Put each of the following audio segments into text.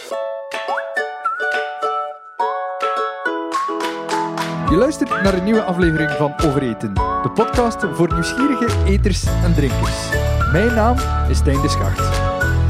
Je luistert naar een nieuwe aflevering van Overeten, de podcast voor nieuwsgierige eters en drinkers. Mijn naam is Stijn de Schacht.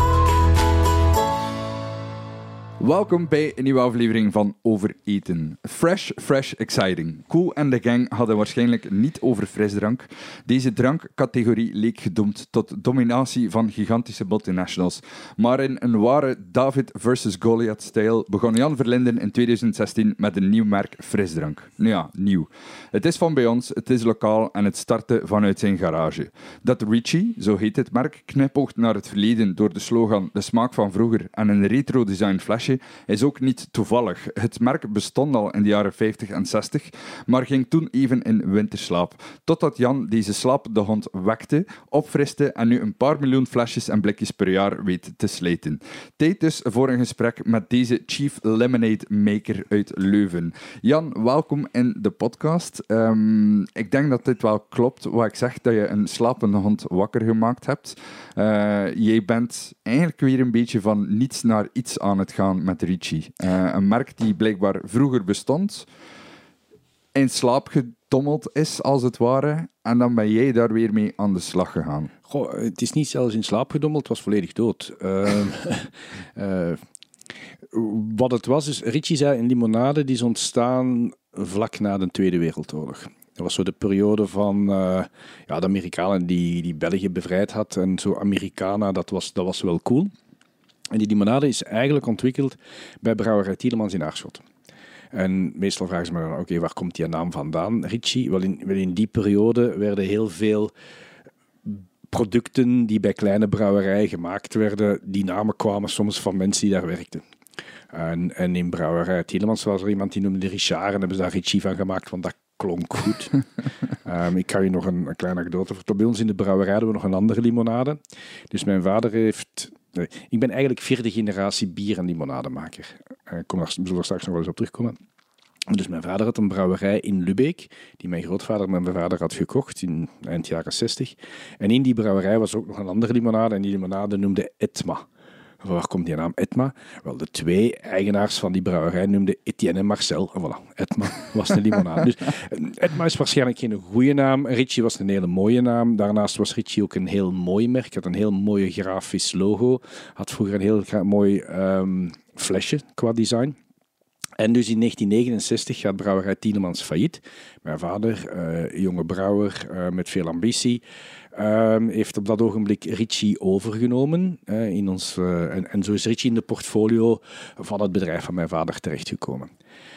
Welkom bij een nieuwe aflevering van Overeten. Fresh, exciting. Kool en de gang hadden waarschijnlijk niet over frisdrank. Deze drankcategorie leek gedoemd tot dominatie van gigantische multinationals. Maar in een ware David versus Goliath-stijl begon Jan Verlinden in 2016 met een nieuw merk frisdrank. Nou ja, nieuw. Het is van bij ons, het is lokaal en het startte vanuit zijn garage. Dat Ricci, zo heet het merk, knipoogt naar het verleden door de slogan de smaak van vroeger en een retro-design flesje, is ook niet toevallig. Het merk bestond al in de jaren 50 en 60, maar ging toen even in winterslaap. Totdat Jan deze slapende hond wekte, opfriste en nu een paar miljoen flesjes en blikjes per jaar weet te slijten. Tijd dus voor een gesprek met deze Chief Lemonade Maker uit Leuven. Jan, welkom in de podcast. Ik denk dat dit wel klopt wat ik zeg, dat je een slapende hond wakker gemaakt hebt. Jij bent eigenlijk weer een beetje van niets naar iets aan het gaan met Ricci. Een merk die blijkbaar vroeger bestond, in slaap gedommeld is, als het ware, en dan ben jij daar weer mee aan de slag gegaan. Goh, het is niet zelfs in slaap gedommeld, het was volledig dood. Wat het was, is Ricci zei een limonade die is ontstaan vlak na de Tweede Wereldoorlog. Dat was zo de periode van de Amerikanen die België bevrijd had. En zo Americana, dat was wel cool. En die limonade is eigenlijk ontwikkeld bij brouwerij Tielemans in Aarschot. En meestal vragen ze me dan, oké, waar komt die naam vandaan, Ricci? Wel, in die periode werden heel veel producten die bij kleine brouwerijen gemaakt werden, die namen kwamen soms van mensen die daar werkten. En in brouwerij Tielemans was er iemand die noemde Richard en hebben ze daar Ricci van gemaakt, want dat klonk goed. Ik kan je nog een kleine anekdote vertellen. Bij ons in de brouwerij hadden we nog een andere limonade. Dus mijn vader heeft... Ik ben eigenlijk 4e generatie bier- en limonademaker. We zullen er straks nog wel eens op terugkomen. Dus mijn vader had een brouwerij in Lübeck, die mijn grootvader met mijn vader had gekocht in eind jaren 60. En in die brouwerij was ook nog een andere limonade en die limonade noemde Etma. Waar komt die naam Etma? Wel, de 2 eigenaars van die brouwerij noemden Etienne en Marcel. En voilà, Etma was de limonade. Dus Etma is waarschijnlijk geen goede naam. Ricci was een hele mooie naam. Daarnaast was Ricci ook een heel mooi merk. Had een heel mooi grafisch logo. Had vroeger een heel mooi flesje qua design. En dus in 1969 gaat brouwerij Tielemans failliet. Mijn vader, jonge brouwer met veel ambitie, heeft op dat ogenblik Ricci overgenomen. En zo is Ricci in de portfolio van het bedrijf van mijn vader terechtgekomen.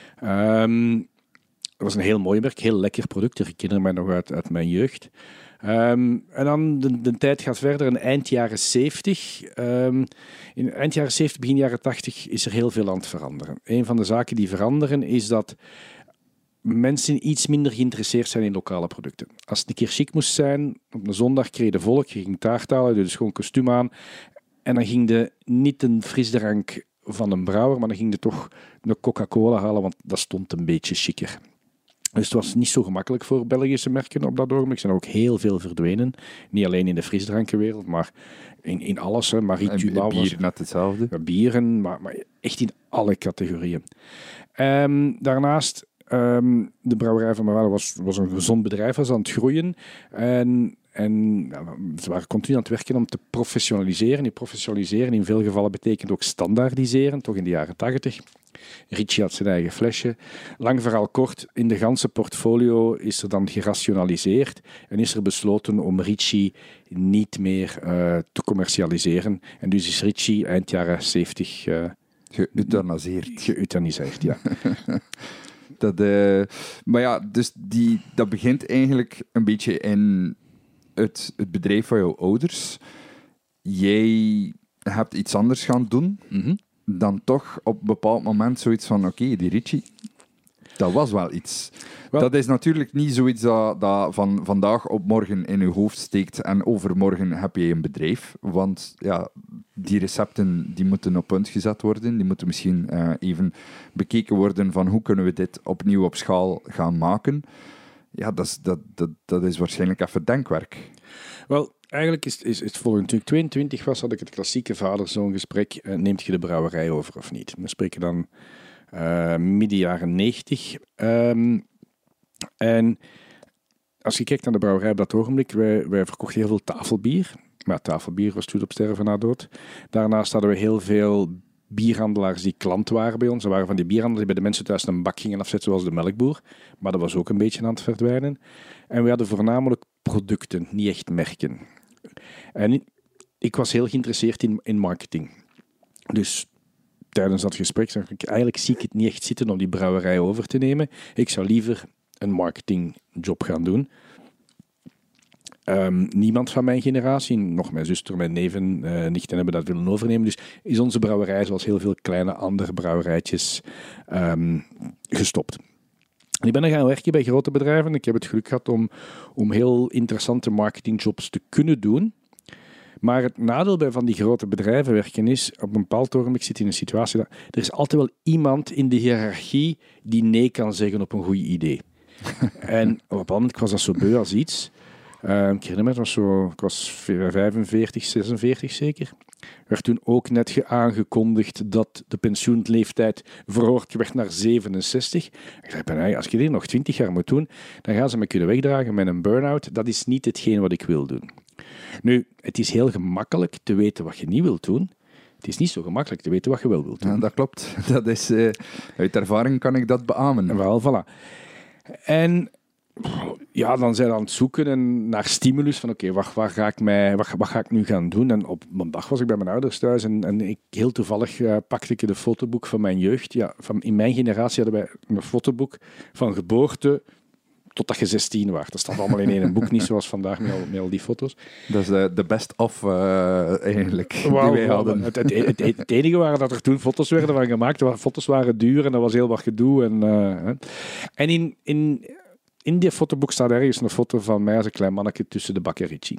Het was een heel mooi merk, heel lekker product. Ik herinner mij nog uit mijn jeugd. En dan de tijd gaat verder. In eind jaren 70, eind jaren 70, begin jaren 80 is er heel veel aan het veranderen. Een van de zaken die veranderen is dat mensen iets minder geïnteresseerd zijn in lokale producten. Als het een keer chic moest zijn, op een zondag kreeg je de volk, je ging taart halen, je dus gewoon kostuum aan. En dan ging je niet een frisdrank van een brouwer, maar dan ging je toch een Coca-Cola halen, want dat stond een beetje chiquer. Dus het was niet zo gemakkelijk voor Belgische merken op dat ogenblik. Er zijn ook heel veel verdwenen. Niet alleen in de frisdrankenwereld, maar in alles. Marie-Tuba was bier net hetzelfde. Bieren, maar echt in alle categorieën. Daarnaast, de brouwerij van mijn vader was een gezond bedrijf, was aan het groeien. En ze waren continu aan het werken om te professionaliseren. Die professionaliseren in veel gevallen betekent ook standaardiseren, toch in de jaren 80. Ricci had zijn eigen flesje. Lang verhaal kort, in de ganse portfolio is er dan gerationaliseerd en is er besloten om Ricci niet meer te commercialiseren. En dus is Ricci eind jaren 70 geëuthaniseerd, ja. Maar ja, dus dat begint eigenlijk een beetje in het bedrijf van jouw ouders. Jij hebt iets anders gaan doen. Mm-hmm. Dan toch op een bepaald moment zoiets van, oké, die Ricci, dat was wel iets. Dat is natuurlijk niet zoiets dat van vandaag op morgen in je hoofd steekt en overmorgen heb je een bedrijf. Want ja, die recepten die moeten op punt gezet worden. Die moeten misschien even bekeken worden van hoe kunnen we dit opnieuw op schaal gaan maken. ja, dat is waarschijnlijk even denkwerk. Wel, eigenlijk is het volgende. Toen ik 22 was, had ik het klassieke vader-zoon gesprek. Neemt je de brouwerij over of niet? We spreken dan midden jaren 90. En als je kijkt naar de brouwerij op dat ogenblik, wij verkochten heel veel tafelbier. Maar tafelbier was toen op sterven na dood. Daarnaast hadden we heel veel bierhandelaars die klant waren bij ons. Dat waren van die bierhandelaars die bij de mensen thuis een bak gingen afzetten, zoals de melkboer. Maar dat was ook een beetje aan het verdwijnen. En we hadden voornamelijk producten, niet echt merken. En ik was heel geïnteresseerd in marketing. Dus tijdens dat gesprek zag ik, eigenlijk zie ik het niet echt zitten om die brouwerij over te nemen. Ik zou liever een marketingjob gaan doen. Niemand van mijn generatie, nog mijn zuster, mijn neven, nichten hebben dat willen overnemen. Dus is onze brouwerij, zoals heel veel kleine andere brouwerijtjes, gestopt. En ik ben dan gaan werken bij grote bedrijven. Ik heb het geluk gehad om heel interessante marketingjobs te kunnen doen. Maar het nadeel bij van die grote bedrijven werken is, op een bepaald ogenblik zit je in een situatie dat er is altijd wel iemand in de hiërarchie die nee kan zeggen op een goed idee. En op een bepaald moment was dat zo beu als iets. Ik herinner me, ik was 45, 46 zeker. Werd toen ook net aangekondigd dat de pensioenleeftijd verhoogd werd naar 67. Ik zei, als je dit nog 20 jaar moet doen, dan gaan ze me kunnen wegdragen met een burn-out. Dat is niet hetgeen wat ik wil doen. Nu, het is heel gemakkelijk te weten wat je niet wilt doen. Het is niet zo gemakkelijk te weten wat je wel wilt doen. Ja, dat klopt. Dat is, uit ervaring kan ik dat beamen. Wel, voilà. En ja, dan zijn we aan het zoeken naar stimulus van oké, wat ga ik nu gaan doen? En op een dag was ik bij mijn ouders thuis en ik, heel toevallig pakte ik de fotoboek van mijn jeugd. Ja, in mijn generatie hadden wij een fotoboek van geboorte totdat je 16 was. Dat staat allemaal in één boek, niet zoals vandaag met al die foto's. Dat is de best of eigenlijk, die wij hadden. Het enige waren dat er toen foto's werden van gemaakt. Foto's waren duur en dat was heel wat gedoe. En in die fotoboek staat ergens een foto van mij als een klein mannetje tussen de bakker Ritchie.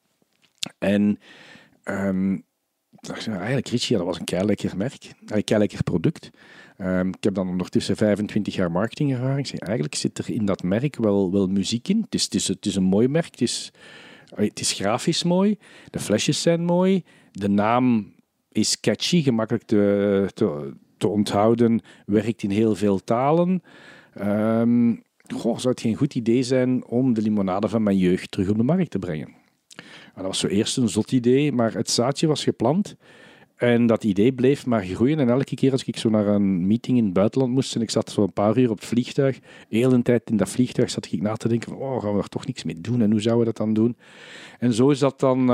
En eigenlijk Ritchie, dat was een keilekker merk, een keilekker product. Ik heb dan ondertussen 25 jaar marketingervaring. Eigenlijk zit er in dat merk wel muziek in. Het is een mooi merk. Het is grafisch mooi. De flesjes zijn mooi. De naam is catchy, gemakkelijk te onthouden. Werkt in heel veel talen. Zou het geen goed idee zijn om de limonade van mijn jeugd terug op de markt te brengen? Dat was zo eerst een zot idee, maar het zaadje was geplant. En dat idee bleef maar groeien. En elke keer als ik zo naar een meeting in het buitenland moest en ik zat zo een paar uur op het vliegtuig, heel de tijd in dat vliegtuig zat ik na te denken van, gaan we er toch niks mee doen? En hoe zouden we dat dan doen? En zo is dat dan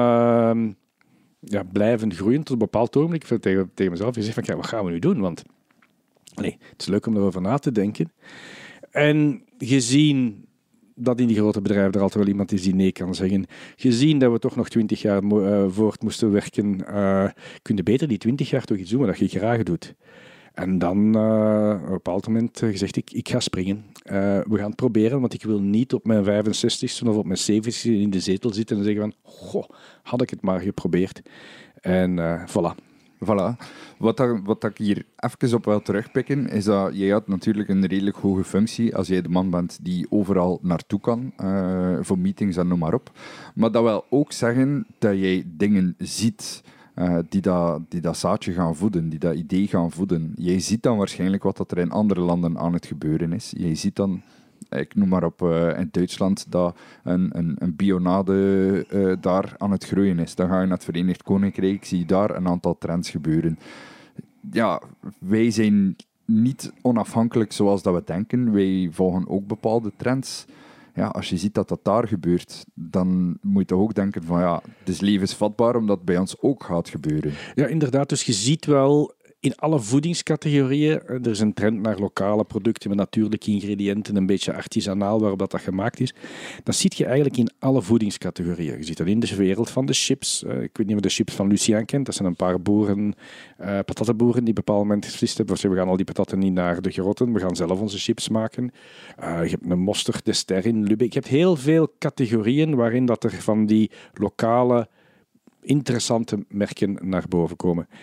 blijven groeien tot een bepaald ogenblik. Ik heb tegen mezelf gezegd van, wat gaan we nu doen? Want het is leuk om erover na te denken. En gezien dat in die grote bedrijven er altijd wel iemand is die nee kan zeggen. Gezien dat we toch nog 20 jaar voort moesten werken, kun je beter die 20 jaar toch iets doen wat je graag doet. En dan op een bepaald moment gezegd, ik ga springen. We gaan het proberen, want ik wil niet op mijn 65ste of op mijn 70ste in de zetel zitten en zeggen van, had ik het maar geprobeerd. En voilà. Voilà. Wat ik hier even op wil terugpikken, is dat jij had natuurlijk een redelijk hoge functie als jij de man bent die overal naartoe kan, voor meetings en noem maar op. Maar dat wil ook zeggen dat jij dingen ziet die dat zaadje gaan voeden, die dat idee gaan voeden. Jij ziet dan waarschijnlijk wat er in andere landen aan het gebeuren is. Jij ziet dan, ik noem maar op, in Duitsland, dat een bionade daar aan het groeien is. Dan ga je naar het Verenigd Koninkrijk, zie je daar een aantal trends gebeuren. Ja, wij zijn niet onafhankelijk zoals dat we denken. Wij volgen ook bepaalde trends. Ja, als je ziet dat dat daar gebeurt, dan moet je ook denken van ja, het is levensvatbaar omdat het bij ons ook gaat gebeuren. Ja, inderdaad. Dus je ziet wel in alle voedingscategorieën, er is een trend naar lokale producten met natuurlijke ingrediënten, een beetje artisanaal waarop dat gemaakt is. Dat zie je eigenlijk in alle voedingscategorieën. Je ziet dat in de wereld van de chips. Ik weet niet of je de chips van Lucien kent. Dat zijn een paar boeren, patattenboeren, die op een bepaald moment beslist hebben. We gaan al die patatten niet naar de grotten, we gaan zelf onze chips maken. Je hebt een Mosterd de Ster in Lübeck. Je hebt heel veel categorieën waarin dat er van die lokale, interessante merken naar boven komen.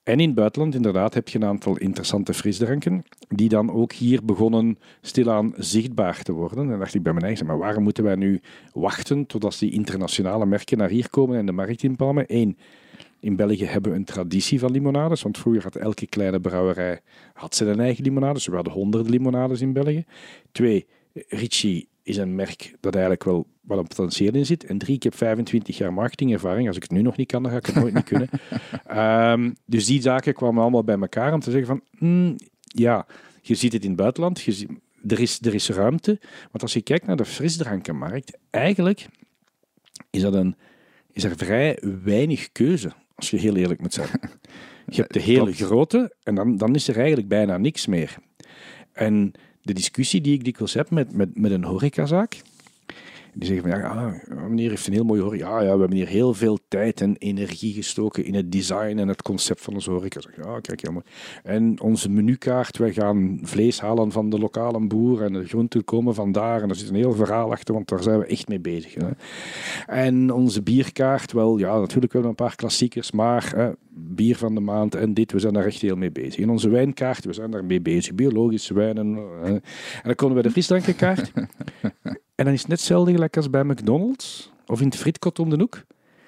En in het buitenland, inderdaad, heb je een aantal interessante frisdranken die dan ook hier begonnen stilaan zichtbaar te worden. En dan dacht ik bij mijn eigen, maar waarom moeten wij nu wachten totdat die internationale merken naar hier komen en de markt inpalmen? 1. In België hebben we een traditie van limonades, want vroeger had elke kleine brouwerij zijn eigen limonades. We hadden honderden limonades in België. 2. Ricci is een merk dat eigenlijk wel een potentieel in zit. En 3, ik heb 25 jaar marketingervaring. Als ik het nu nog niet kan, dan ga ik het nooit niet kunnen. Dus die zaken kwamen allemaal bij elkaar om te zeggen van, ja, je ziet het in het buitenland, er is ruimte. Want als je kijkt naar de frisdrankenmarkt, eigenlijk is er vrij weinig keuze, als je heel eerlijk moet zijn. Je hebt de hele grote en dan is er eigenlijk bijna niks meer. En de discussie die ik dikwijls heb met een horecazaak, die zeggen van, ja, meneer heeft een heel mooie horeca. Ja, we hebben hier heel veel tijd en energie gestoken in het design en het concept van onze horeca. Ja, kijk, jammer. En onze menukaart, wij gaan vlees halen van de lokale boer en de groenten komen vandaar. En er zit een heel verhaal achter, want daar zijn we echt mee bezig. Hè. En onze bierkaart, wel, ja, natuurlijk wel een paar klassiekers, maar bier van de maand en dit, we zijn daar echt heel mee bezig. En onze wijnkaart, we zijn daar mee bezig. Biologische wijnen. En dan komen we bij de frisdrankenkaart. En dan is het net hetzelfde gelijk als bij McDonald's of in het fritkot om de hoek.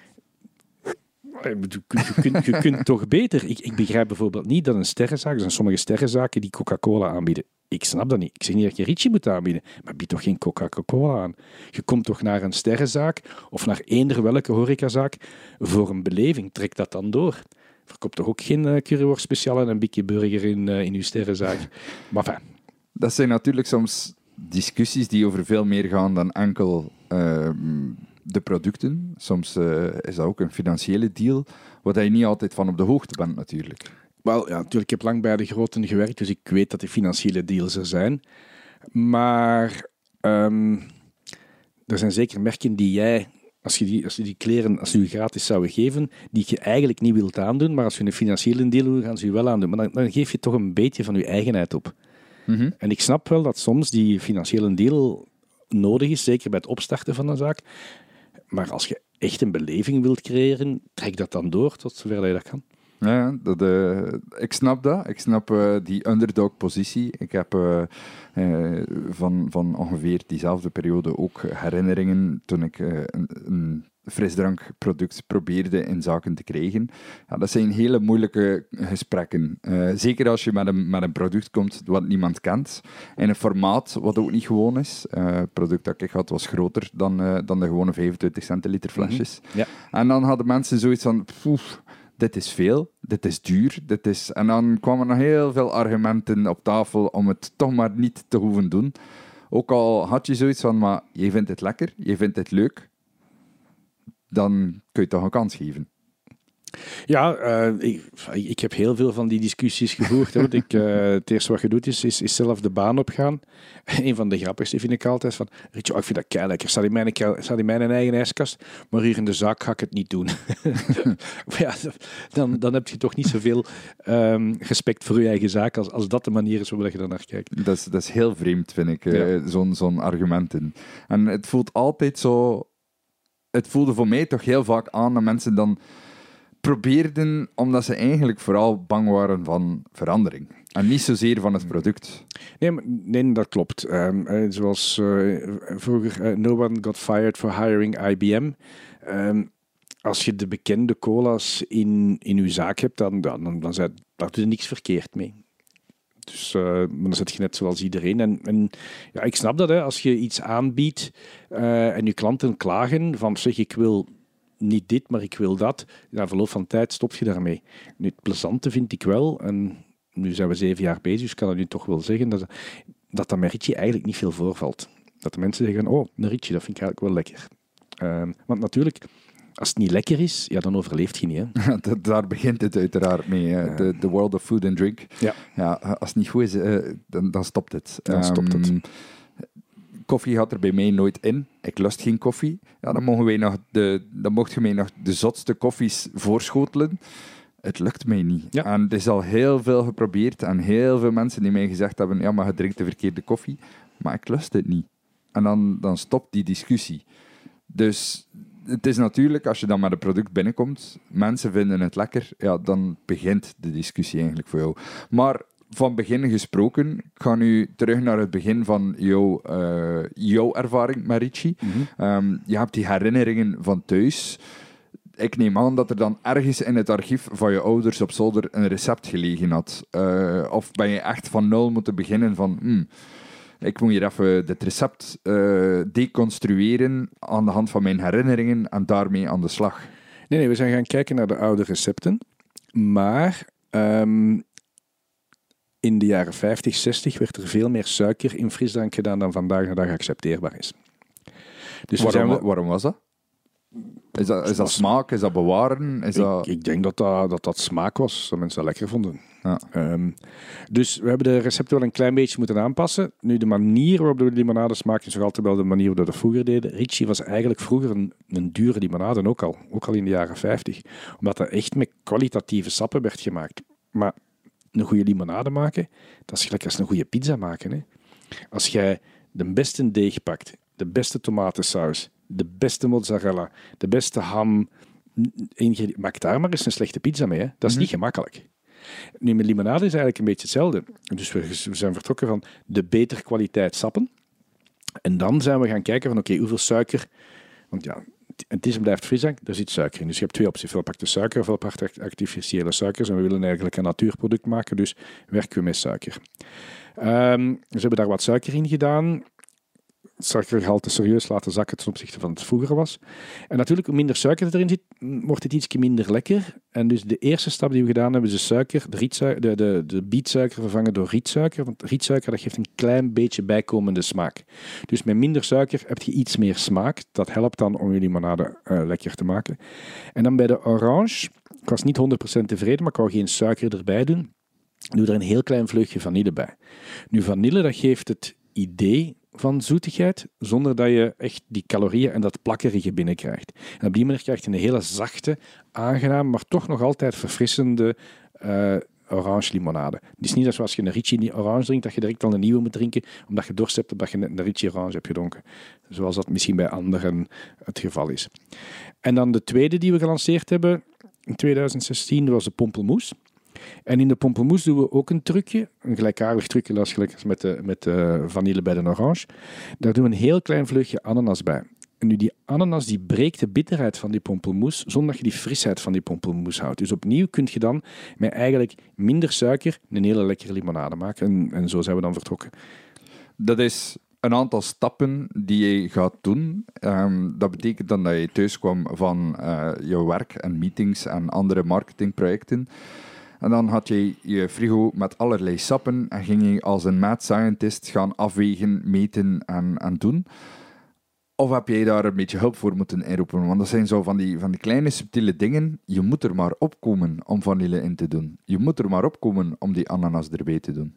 Je kunt toch beter. Ik begrijp bijvoorbeeld niet dat een sterrenzaak, er zijn sommige sterrenzaken die Coca-Cola aanbieden. Ik snap dat niet. Ik zeg niet dat je Ricci moet aanbieden, maar bied toch geen Coca-Cola aan. Je komt toch naar een sterrenzaak of naar eender welke horecazaak voor een beleving. Trek dat dan door. Verkoop toch ook geen curryworst speciaal en een bikje burger in uw sterrenzaak. Maar enfin. Dat zijn natuurlijk soms discussies die over veel meer gaan dan enkel de producten. Soms is dat ook een financiële deal, waar je niet altijd van op de hoogte bent natuurlijk. Wel, ja, natuurlijk, ik heb lang bij de groten gewerkt, dus ik weet dat die financiële deals er zijn. Maar er zijn zeker merken die jij, als je die kleren, als ze je gratis zouden geven, die je eigenlijk niet wilt aandoen, maar als je een financiële deal wil, gaan ze je wel aandoen. Maar dan geef je toch een beetje van je eigenheid op. Mm-hmm. En ik snap wel dat soms die financiële deal nodig is, zeker bij het opstarten van een zaak. Maar als je echt een beleving wilt creëren, trek dat dan door tot zover je dat kan. Ja, ik snap dat. Ik snap die underdog-positie. Ik heb van ongeveer diezelfde periode ook herinneringen toen ik een frisdrankproduct probeerde in zaken te krijgen. Ja, dat zijn hele moeilijke gesprekken. Zeker als je met een product komt wat niemand kent. In een formaat wat ook niet gewoon is. Het product dat ik had was groter dan de gewone 25 centiliter flesjes. Mm-hmm. Ja. En dan hadden mensen zoiets van, dit is veel, dit is duur, En dan kwamen nog heel veel argumenten op tafel om het toch maar niet te hoeven doen. Ook al had je zoiets van, maar je vindt het lekker, je vindt het leuk, dan kun je toch een kans geven. Ja, ik heb heel veel van die discussies gevoerd. Hè, want het eerste wat je doet is zelf de baan opgaan. Een van de grappigste vind ik altijd van, Ricci, ik vind dat keilekker. Staat in mijn eigen ijskast, maar hier in de zaak ga ik het niet doen. Ja, dan heb je toch niet zoveel respect voor je eigen zaak als dat de manier is waarop je dan naar kijkt. Dat is heel vreemd, vind ik, zo'n argumenten. En het voelt altijd zo... Het voelde voor mij toch heel vaak aan dat mensen dan probeerden, omdat ze eigenlijk vooral bang waren van verandering. En niet zozeer van het product. Nee, dat klopt. Zoals vroeger, no one got fired for hiring IBM. Als je de bekende cola's in je zaak hebt, dan daar doe je niks verkeerd mee. Dus dan zit je net zoals iedereen. En ja, ik snap dat, hè, als je iets aanbiedt en je klanten klagen van, zeg, ik wil niet dit, maar ik wil dat. Na verloop van tijd stop je daarmee. Nu, het plezante vind ik wel, en nu zijn we 7 jaar bezig, dus ik kan het nu toch wel zeggen, dat met Ricci eigenlijk niet veel voorvalt. Dat de mensen zeggen, oh, een Ricci, dat vind ik eigenlijk wel lekker. Want natuurlijk, als het niet lekker is, ja, dan overleeft je niet. Hè? Daar begint het uiteraard mee. The world of food and drink. Ja, als het niet goed is, dan stopt het. Dan stopt het. Koffie gaat er bij mij nooit in. Ik lust geen koffie. Ja, dan mocht je mij nog de zotste koffies voorschotelen. Het lukt mij niet. Ja. En het is al heel veel geprobeerd en heel veel mensen die mij gezegd hebben, ja, maar je drinkt de verkeerde koffie. Maar ik lust het niet. En dan stopt die discussie. Dus het is natuurlijk, als je dan met een product binnenkomt, mensen vinden het lekker, ja, dan begint de discussie eigenlijk voor jou. Maar van begin gesproken, ik ga nu terug naar het begin van jouw ervaring met Ritchie. Je hebt die herinneringen van thuis. Ik neem aan dat er dan ergens in het archief van je ouders op zolder een recept gelegen had. Of ben je echt van nul moeten beginnen van... ik moet hier even dit recept deconstrueren aan de hand van mijn herinneringen en daarmee aan de slag. Nee, we zijn gaan kijken naar de oude recepten. Maar in de jaren 50, 60 werd er veel meer suiker in frisdrank gedaan dan vandaag de dag accepteerbaar is. Dus waarom was dat? Is dat smaak? Is dat bewaren? Ik denk dat smaak was, dat mensen dat lekker vonden. Ja. Dus we hebben de recepten wel een klein beetje moeten aanpassen. Nu, de manier waarop de limonade smaakt is nog altijd wel de manier waarop we dat vroeger deden. Ritchie was eigenlijk vroeger een dure limonade, ook al in de jaren 50. Omdat dat echt met kwalitatieve sappen werd gemaakt. Maar een goede limonade maken, dat is gelijk als een goede pizza maken. Hè. Als jij de beste deeg pakt, de beste tomatensaus, de beste mozzarella, de beste ham, maak daar maar eens een slechte pizza mee. Hè. Dat is niet gemakkelijk. Nu, met limonade is eigenlijk een beetje hetzelfde. Dus we zijn vertrokken van de betere kwaliteit sappen. En dan zijn we gaan kijken van oké, hoeveel suiker... Want ja, het is en blijft frisdrank, daar zit suiker in. Dus je hebt twee opties. Ofwel pakt de suiker, ofwel pakt artificiële suikers. En we willen eigenlijk een natuurproduct maken, dus werken we met suiker. Dus we hebben daar wat suiker in gedaan. Het suikergehalte serieus laten zakken ten opzichte van het vroeger was. En natuurlijk, hoe minder suiker erin zit, wordt het iets minder lekker. En dus de eerste stap die we gedaan hebben, is de suiker, de bietsuiker vervangen door rietsuiker. Want rietsuiker, dat geeft een klein beetje bijkomende smaak. Dus met minder suiker heb je iets meer smaak. Dat helpt dan om je limonade lekker te maken. En dan bij de orange, ik was niet 100% tevreden, maar ik wou geen suiker erbij doen. Doe er een heel klein vleugje vanille bij. Nu, vanille, dat geeft het idee van zoetigheid, zonder dat je echt die calorieën en dat plakkerige binnenkrijgt. En op die manier krijg je een hele zachte, aangenaam, maar toch nog altijd verfrissende orange limonade. Het is niet zoals je een Ritchie orange drinkt, dat je direct al een nieuwe moet drinken, omdat je dorst hebt omdat je een Ritchie orange hebt gedronken. Zoals dat misschien bij anderen het geval is. En dan de tweede die we gelanceerd hebben in 2016, was de Pompelmoes. En in de pompelmoes doen we ook een trucje, een gelijkaardig trucje als met de vanille bij de orange. Daar doen we een heel klein vleugje ananas bij. En nu die ananas die breekt de bitterheid van die pompelmoes, zonder dat je die frisheid van die pompelmoes houdt. Dus opnieuw kun je dan met eigenlijk minder suiker een hele lekkere limonade maken. En zo zijn we dan vertrokken. Dat is een aantal stappen die je gaat doen. Dat betekent dan dat je thuis kwam van jouw werk en meetings en andere marketingprojecten. En dan had je je frigo met allerlei sappen en ging je als een mad scientist gaan afwegen, meten en doen. Of heb jij daar een beetje hulp voor moeten inroepen? Want dat zijn zo van die kleine subtiele dingen. Je moet er maar opkomen om vanille in te doen. Je moet er maar opkomen om die ananas erbij te doen.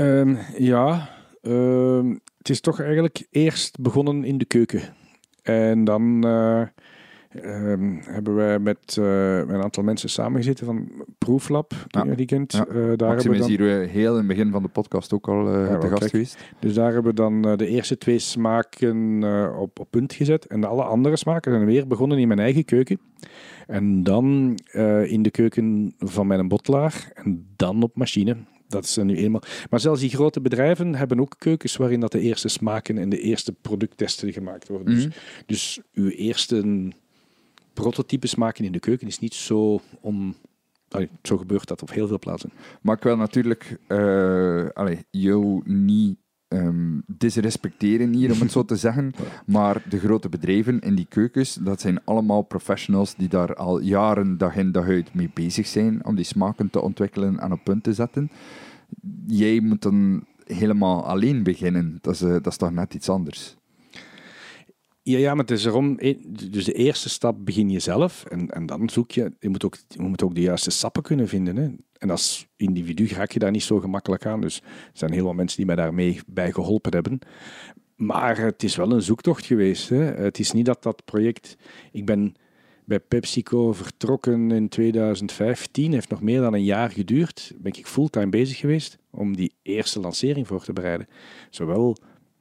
Het is toch eigenlijk eerst begonnen in de keuken. En dan... hebben wij met een aantal mensen samengezeten van Proeflab, die kent. Ja. Maxime is hier heel in het begin van de podcast ook al te gast geweest. Dus daar hebben we dan de eerste 2 smaken op punt gezet. En alle andere smaken zijn weer begonnen in mijn eigen keuken. En dan in de keuken van mijn bottelaar. En dan op machine. Dat is nu eenmaal. Maar zelfs die grote bedrijven hebben ook keukens waarin dat de eerste smaken en de eerste producttesten gemaakt worden. Mm-hmm. Dus uw eerste... prototypes maken in de keuken is niet zo zo gebeurt dat op heel veel plaatsen. Maar ik wil natuurlijk jou niet disrespecteren hier, om het zo te zeggen. Maar de grote bedrijven in die keukens, dat zijn allemaal professionals die daar al jaren dag in dag uit mee bezig zijn om die smaken te ontwikkelen en op punt te zetten. Jij moet dan helemaal alleen beginnen. Dat is toch net iets anders. Ja, maar het is erom... Dus de eerste stap begin je zelf en dan zoek je... Je moet ook de juiste sappen kunnen vinden. Hè. En als individu raak je daar niet zo gemakkelijk aan. Dus er zijn heel wat mensen die mij daarmee bij geholpen hebben. Maar het is wel een zoektocht geweest. Hè. Het is niet dat project... Ik ben bij PepsiCo vertrokken in 2015. Heeft nog meer dan een jaar geduurd. Ben ik fulltime bezig geweest om die eerste lancering voor te bereiden. Zowel...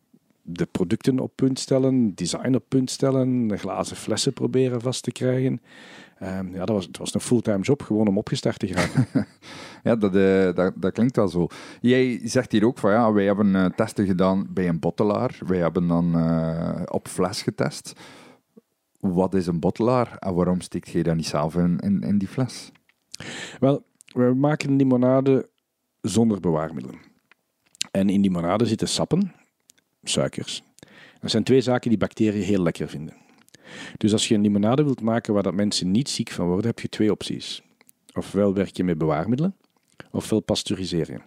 de producten op punt stellen, design op punt stellen, de glazen flessen proberen vast te krijgen. Het was een fulltime job, gewoon om opgestart te geraken. Ja, dat klinkt wel zo. Jij zegt hier ook van ja, wij hebben testen gedaan bij een bottelaar. Wij hebben dan op fles getest. Wat is een bottelaar en waarom steekt jij dat niet zelf in die fles? Wel, we maken limonade zonder bewaarmiddelen. En in limonade zitten sappen, suikers. Dat zijn 2 zaken die bacteriën heel lekker vinden. Dus als je een limonade wilt maken waar dat mensen niet ziek van worden, heb je 2 opties. Ofwel werk je met bewaarmiddelen, ofwel pasteuriseer je.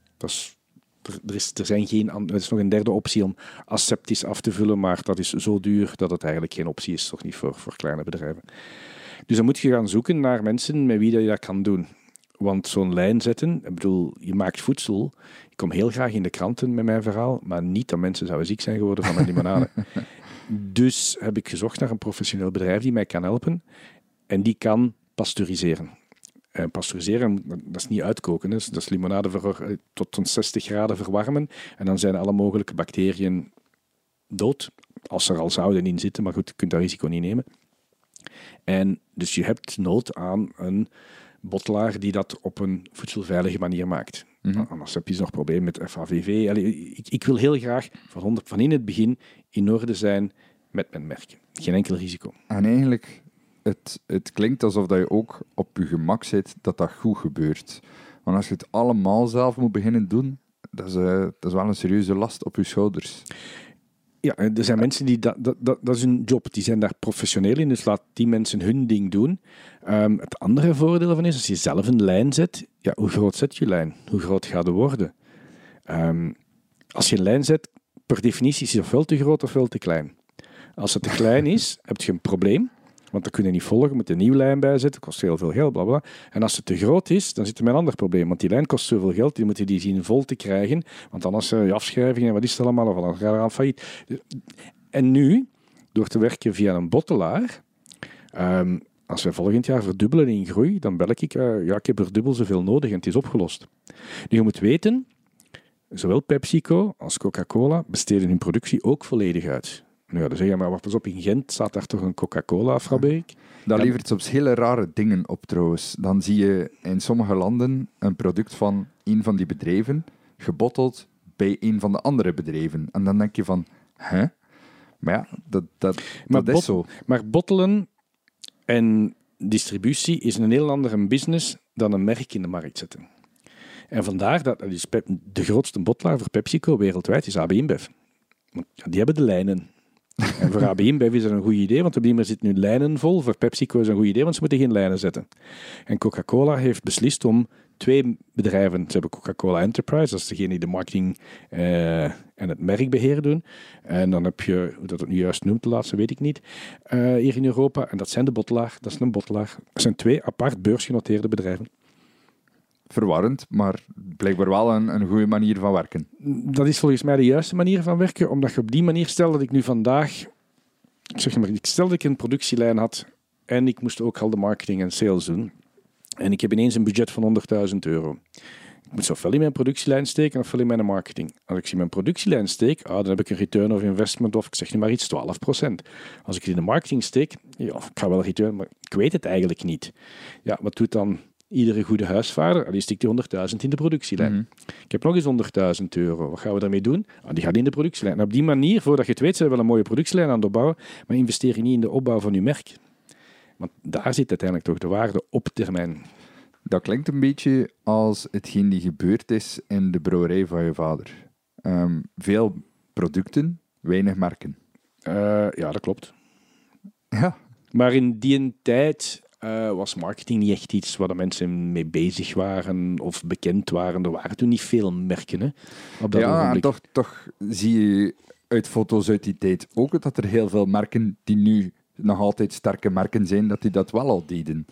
Er is nog een derde optie om aseptisch af te vullen, maar dat is zo duur dat het eigenlijk geen optie is, toch niet voor kleine bedrijven. Dus dan moet je gaan zoeken naar mensen met wie je dat kan doen. Want zo'n lijn zetten, ik bedoel, je maakt voedsel. Ik kom heel graag in de kranten met mijn verhaal, maar niet dat mensen zouden ziek zijn geworden van een limonade. Dus heb ik gezocht naar een professioneel bedrijf die mij kan helpen. En die kan pasteuriseren. En pasteuriseren, dat is niet uitkoken. Dat is limonade tot 60 graden verwarmen. En dan zijn alle mogelijke bacteriën dood. Als er al zouden in zitten, maar goed, je kunt dat risico niet nemen. En dus je hebt nood aan een bottelaar die dat op een voedselveilige manier maakt. Mm-hmm. Anders heb je nog problemen met FAVV. Ik wil heel graag van in het begin in orde zijn met mijn merk. Geen enkel risico. En eigenlijk, het klinkt alsof dat je ook op je gemak zit dat dat goed gebeurt. Want als je het allemaal zelf moet beginnen doen, dat is wel een serieuze last op je schouders. Ja, er zijn mensen die dat is hun job. Die zijn daar professioneel in, dus laat die mensen hun ding doen. Het andere voordeel ervan is, als je zelf een lijn zet, ja, hoe groot zet je lijn? Hoe groot gaat het worden? Als je een lijn zet, per definitie is het ofwel te groot ofwel te klein. Als het te klein is, heb je een probleem, want dan kun je niet volgen, je moet een nieuwe lijn bijzetten, kost heel veel geld, bla bla. En als het te groot is, dan zit er met een ander probleem, want die lijn kost zoveel geld, die moet je die zien vol te krijgen, want anders je afschrijving en wat is het allemaal, of dan ga je aan failliet. En nu, door te werken via een bottelaar, als wij volgend jaar verdubbelen in groei, dan bel ik, ik heb er dubbel zoveel nodig en het is opgelost. Nu, je moet weten, zowel PepsiCo als Coca-Cola besteden hun productie ook volledig uit. Nu, dan zeg je, maar pas op, in Gent staat daar toch een Coca-Cola-fabriek? Dat levert soms hele rare dingen op trouwens. Dan zie je in sommige landen een product van een van die bedrijven gebotteld bij een van de andere bedrijven. En dan denk je van, hè? Maar ja, dat is zo. Maar bottelen en distributie is een heel andere business dan een merk in de markt zetten. En vandaar dat is de grootste bottelaar voor PepsiCo wereldwijd is AB InBev. Die hebben de lijnen. En voor AB InBev is dat een goed idee, want op die manier zitten nu lijnen vol. Voor PepsiCo is dat een goed idee, want ze moeten geen lijnen zetten. En Coca-Cola heeft beslist om 2 bedrijven. Ze hebben Coca-Cola Enterprise, dat is degene die de marketing en het merkbeheer doen. En dan heb je, hoe dat het nu juist noemt, de laatste weet ik niet, hier in Europa. En dat zijn de bottelaar, dat is een bottelaar. Dat zijn 2 apart beursgenoteerde bedrijven. Verwarrend, maar blijkbaar wel een goede manier van werken. Dat is volgens mij de juiste manier van werken, omdat je op die manier, stel dat ik nu vandaag, stel dat ik een productielijn had en ik moest ook al de marketing en sales doen. En ik heb ineens een budget van €100.000. Ik moet ofwel in mijn productielijn steken ofwel in mijn marketing. Als ik in mijn productielijn steek, dan heb ik een return of investment of ik zeg nu maar iets 12%. Als ik het in de marketing steek, ja, ik ga wel return, maar ik weet het eigenlijk niet. Ja, wat doet dan iedere goede huisvader? Die steekt die €100.000 in de productielijn. Mm-hmm. Ik heb nog eens €100.000. Wat gaan we daarmee doen? Die gaat in de productielijn. En op die manier, voordat je het weet, zijn we wel een mooie productielijn aan het opbouwen, maar investeer je niet in de opbouw van je merk. Want daar zit uiteindelijk toch de waarde op termijn. Dat klinkt een beetje als hetgeen die gebeurd is in de brouwerij van je vader. Veel producten, weinig merken. Ja, dat klopt. Ja. Maar in die tijd was marketing niet echt iets waar de mensen mee bezig waren of bekend waren. Er waren toen niet veel merken, hè, op dat ogenblik. En toch zie je uit foto's uit die tijd ook dat er heel veel merken die nu nog altijd sterke merken zijn, dat die dat wel al deden.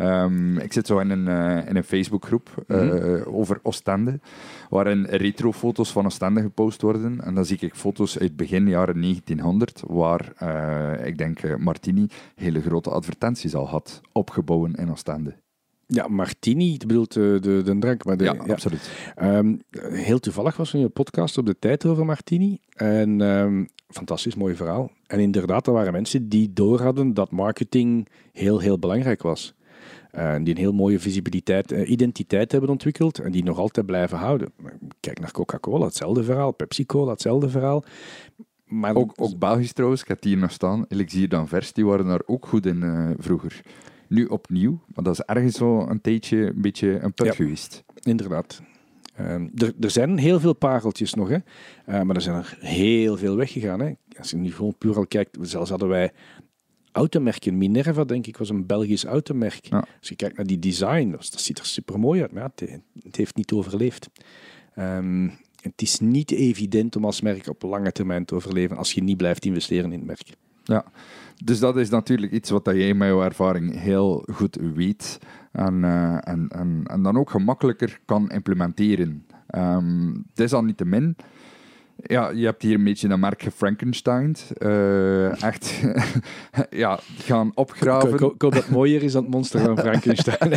Ik zit zo in een Facebookgroep over Oostende, waarin retrofoto's van Oostende gepost worden. En dan zie ik foto's uit begin jaren 1900, waar ik denk Martini hele grote advertenties al had opgebouwd in Oostende. Ja, Martini, je bedoelt de drank. Maar Ja, absoluut. Heel toevallig was er een podcast op de tijd over Martini. En fantastisch, mooi verhaal. En inderdaad, er waren mensen die doorhadden dat marketing heel, heel belangrijk was. Die een heel mooie visibiliteit, identiteit hebben ontwikkeld en die nog altijd blijven houden. Kijk naar Coca-Cola, hetzelfde verhaal. Pepsi-Cola, hetzelfde verhaal. Maar Ook Belgisch trouwens, ik heb die hier nog staan. Elixier d'Anvers, die waren daar ook goed in vroeger. Nu opnieuw, maar dat is ergens zo een tijdje een beetje een put geweest. Inderdaad. Er zijn heel veel pareltjes nog, hè. Maar er zijn er heel veel weggegaan. Hè. Als je nu gewoon puur al kijkt, zelfs hadden wij automerken. Minerva, denk ik, was een Belgisch automerk. Ja. Als je kijkt naar die design, dat ziet er super mooi uit, maar ja, het heeft niet overleefd. Het is niet evident om als merk op lange termijn te overleven als je niet blijft investeren in het merk. Ja, dus dat is natuurlijk iets wat jij met jouw ervaring heel goed weet en dan ook gemakkelijker kan implementeren. Het is al niet te min. Ja, je hebt hier een beetje een merk gefrankensteined. Echt ja, gaan opgraven. Ik hoop dat het mooier is dan het monster van Frankenstein.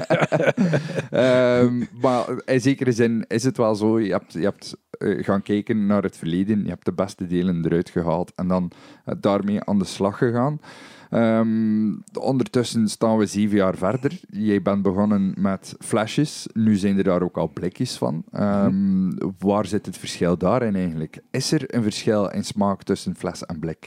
Maar in zekere zin is het wel zo. Je hebt gaan kijken naar het verleden. Je hebt de beste delen eruit gehaald en dan daarmee aan de slag gegaan. Ondertussen staan we 7 jaar verder. Jij bent begonnen met flesjes. Nu zijn er daar ook al blikjes van. Waar zit het verschil daarin eigenlijk? Is er een verschil in smaak tussen fles en blik?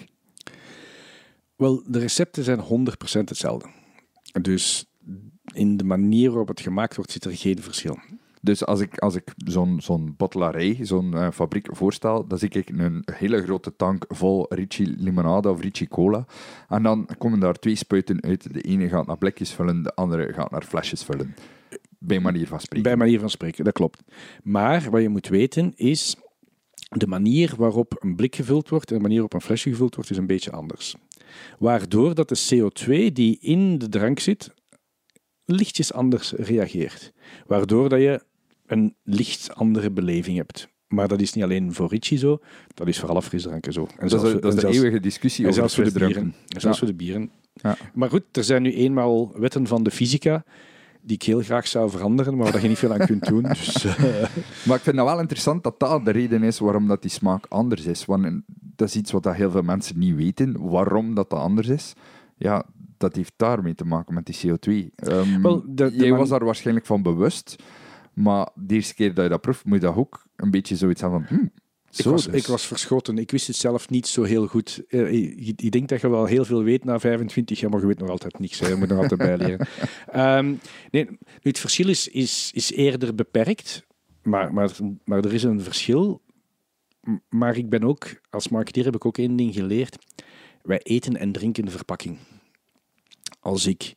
Wel, de recepten zijn 100% hetzelfde. Dus in de manier waarop het gemaakt wordt, zit er geen verschil. Dus als ik zo'n bottelarij, zo'n fabriek voorstel, dan zie ik een hele grote tank vol Ricci limonade of Ricci cola. En dan komen daar 2 spuiten uit. De ene gaat naar blikjes vullen, de andere gaat naar flesjes vullen. Bij manier van spreken. Bij manier van spreken, dat klopt. Maar wat je moet weten is, de manier waarop een blik gevuld wordt en de manier waarop een flesje gevuld wordt, is een beetje anders. Waardoor dat de CO2 die in de drank zit, lichtjes anders reageert. Waardoor dat je een licht andere beleving hebt. Maar dat is niet alleen voor Ricci zo, dat is voor alle frisdranken zo. En dat is de eeuwige discussie over frisdranken. Zelfs voor de bieren. Ja. Maar goed, er zijn nu eenmaal wetten van de fysica die ik heel graag zou veranderen, maar waar je niet veel aan kunt doen. Dus, Maar ik vind het wel interessant dat dat de reden is waarom dat die smaak anders is. Want dat is iets wat heel veel mensen niet weten, waarom dat anders is. Ja, dat heeft daarmee te maken met die CO2. Jij was daar waarschijnlijk van bewust, maar de eerste keer dat je dat proeft, moet je dat ook een beetje zoiets hebben van... Ik was verschoten. Ik wist het zelf niet zo heel goed. Ik denk dat je wel heel veel weet na 25 jaar, maar je weet nog altijd niks. Hè. Je moet nog altijd bijleren. Nee, het verschil is eerder beperkt, maar er is een verschil. Maar ik ben ook, als marketeer heb ik ook één ding geleerd. Wij eten en drinken de verpakking. Als ik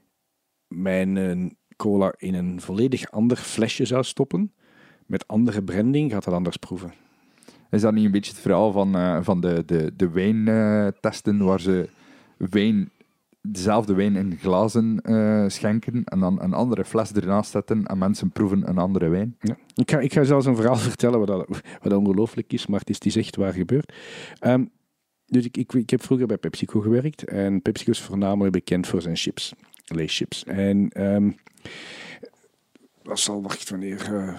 mijn cola in een volledig ander flesje zou stoppen, met andere branding, gaat dat anders proeven. Is dat niet een beetje het verhaal van de wijntesten, waar ze dezelfde wijn in glazen schenken en dan een andere fles ernaast zetten en mensen proeven een andere wijn? Ja. Ik ga zelfs een verhaal vertellen wat ongelooflijk is, maar het is echt waar gebeurd. Dus ik heb vroeger bij PepsiCo gewerkt en PepsiCo is voornamelijk bekend voor zijn chips, Lay's chips. En dat zal, wanneer...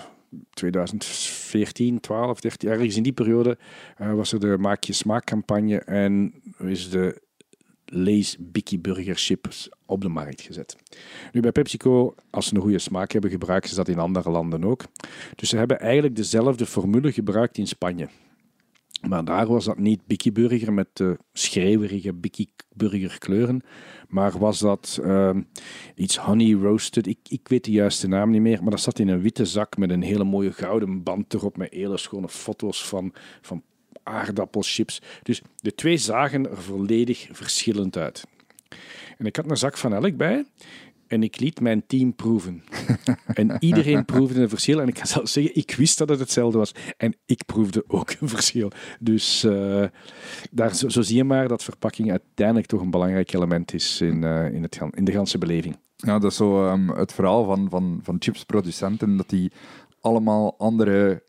2014, 12, 13, ergens in die periode was er de Maak je Smaak-campagne en is de Lay's Bikkie Burger Chips op de markt gezet. Nu bij PepsiCo, als ze een goede smaak hebben, gebruiken ze dat in andere landen ook. Dus ze hebben eigenlijk dezelfde formule gebruikt in Spanje. Maar daar was dat niet Bikkie Burger met de schreeuwerige Bikkie Burger kleuren, maar was dat iets honey roasted. Ik weet de juiste naam niet meer, maar dat zat in een witte zak met een hele mooie gouden band erop met hele schone foto's van aardappelchips. Dus de twee zagen er volledig verschillend uit. En ik had een zak van elk bij en ik liet mijn team proeven. En iedereen proefde een verschil. En ik kan zelfs zeggen, ik wist dat het hetzelfde was. En ik proefde ook een verschil. Dus zo zie je maar dat verpakking uiteindelijk toch een belangrijk element is in de ganse beleving. Ja, dat is zo het verhaal van chipsproducenten, dat die allemaal andere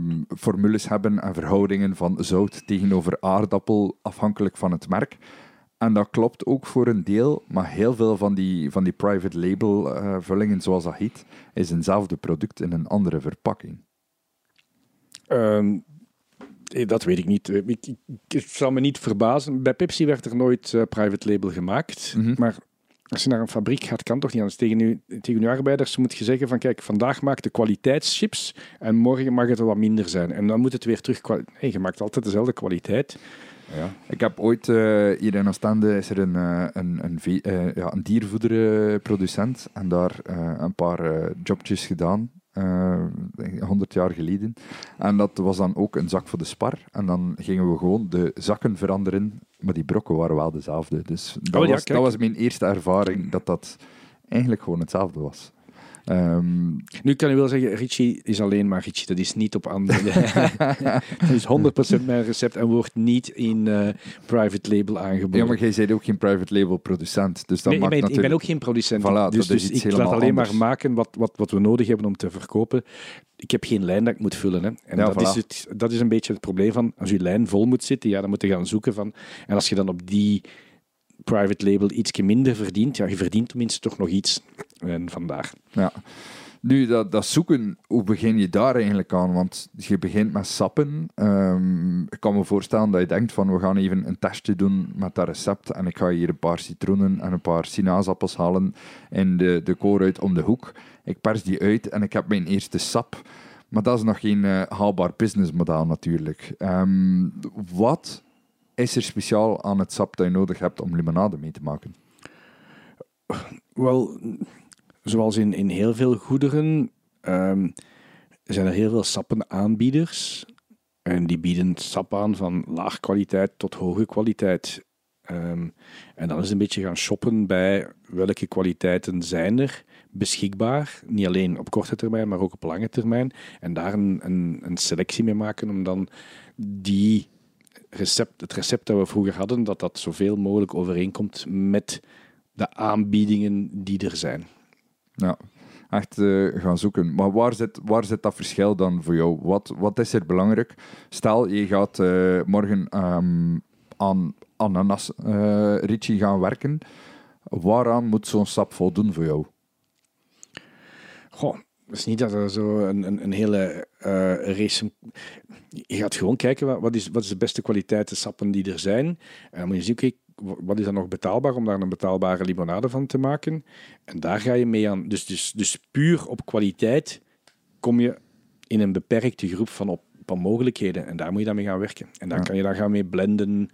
formules hebben en verhoudingen van zout tegenover aardappel, afhankelijk van het merk. En dat klopt ook voor een deel, maar heel veel van die private label vullingen, zoals dat heet, is eenzelfde product in een andere verpakking. Dat weet ik niet. Ik zal me niet verbazen. Bij Pepsi werd er nooit private label gemaakt. Maar als je naar een fabriek gaat, kan toch niet anders. Tegen je arbeiders moet je zeggen van kijk, vandaag maakt de kwaliteitschips en morgen mag het er wat minder zijn. En dan moet het weer terug... je maakt altijd dezelfde kwaliteit. Ja. Ik heb ooit hier in Oostende is er een diervoederproducent en daar een paar jobjes gedaan. 100 jaar geleden. En dat was dan ook een zak voor de Spar. En dan gingen we gewoon de zakken veranderen, maar die brokken waren wel dezelfde. Dus dat was mijn eerste ervaring, dat eigenlijk gewoon hetzelfde was. Nu kan je wel zeggen, Ritchie is alleen maar Ritchie. Dat is niet op andere. Dat is 100% mijn recept en wordt niet in private label aangeboden. Ja, maar jij bent ook geen private label producent. Dus dat ik ben ook geen producent. Voilà, dus ik laat alleen maar maken wat we nodig hebben om te verkopen. Ik heb geen lijn dat ik moet vullen. Hè. En dat is een beetje het probleem van, als je lijn vol moet zitten, dan moet je gaan zoeken van... En als je dan op die private label ietsje minder verdient, je verdient tenminste toch nog iets. En vandaar. Ja. Nu, dat zoeken, hoe begin je daar eigenlijk aan? Want je begint met sappen. Ik kan me voorstellen dat je denkt van, we gaan even een testje doen met dat recept en ik ga hier een paar citroenen en een paar sinaasappels halen in de kooruit om de hoek. Ik pers die uit en ik heb mijn eerste sap. Maar dat is nog geen haalbaar businessmodel natuurlijk. Wat is er speciaal aan het sap dat je nodig hebt om limonade mee te maken? Wel, zoals in heel veel goederen zijn er heel veel sappenaanbieders. En die bieden sap aan van laag kwaliteit tot hoge kwaliteit. En dan is het een beetje gaan shoppen bij welke kwaliteiten zijn er beschikbaar. Niet alleen op korte termijn, maar ook op lange termijn. En daar een selectie mee maken om dan het recept dat we vroeger hadden, dat zoveel mogelijk overeenkomt met de aanbiedingen die er zijn. Ja, echt gaan zoeken. Maar waar zit dat verschil dan voor jou? Wat is er belangrijk? Stel, je gaat morgen aan ananas Ritchie gaan werken. Waaraan moet zo'n sap voldoen voor jou? Goh, het is niet dat er zo een hele race... Je gaat gewoon kijken, wat is de beste kwaliteit de sappen die er zijn. En dan moet je zien, oké, wat is dan nog betaalbaar om daar een betaalbare limonade van te maken? En daar ga je mee aan. Dus puur op kwaliteit kom je in een beperkte groep van mogelijkheden. En daar moet je dan mee gaan werken. En daar kan je dan gaan mee blenden.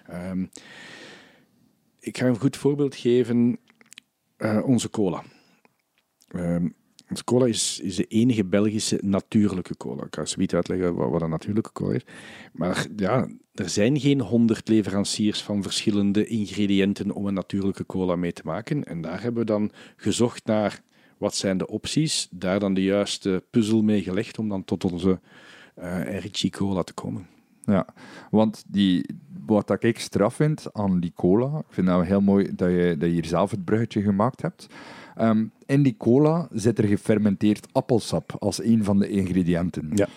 Ik ga een goed voorbeeld geven. Onze cola. Onze cola is de enige Belgische natuurlijke cola. Ik ga zoiets uitleggen wat een natuurlijke cola is. Maar ja, er zijn geen 100 leveranciers van verschillende ingrediënten om een natuurlijke cola mee te maken. En daar hebben we dan gezocht naar wat zijn de opties. Daar dan de juiste puzzel mee gelegd om dan tot onze Ritchie cola te komen. Ja, want wat ik straf vind aan die cola, ik vind dat heel mooi dat je hier zelf het bruggetje gemaakt hebt. In die cola zit er gefermenteerd appelsap als een van de ingrediënten. Ja.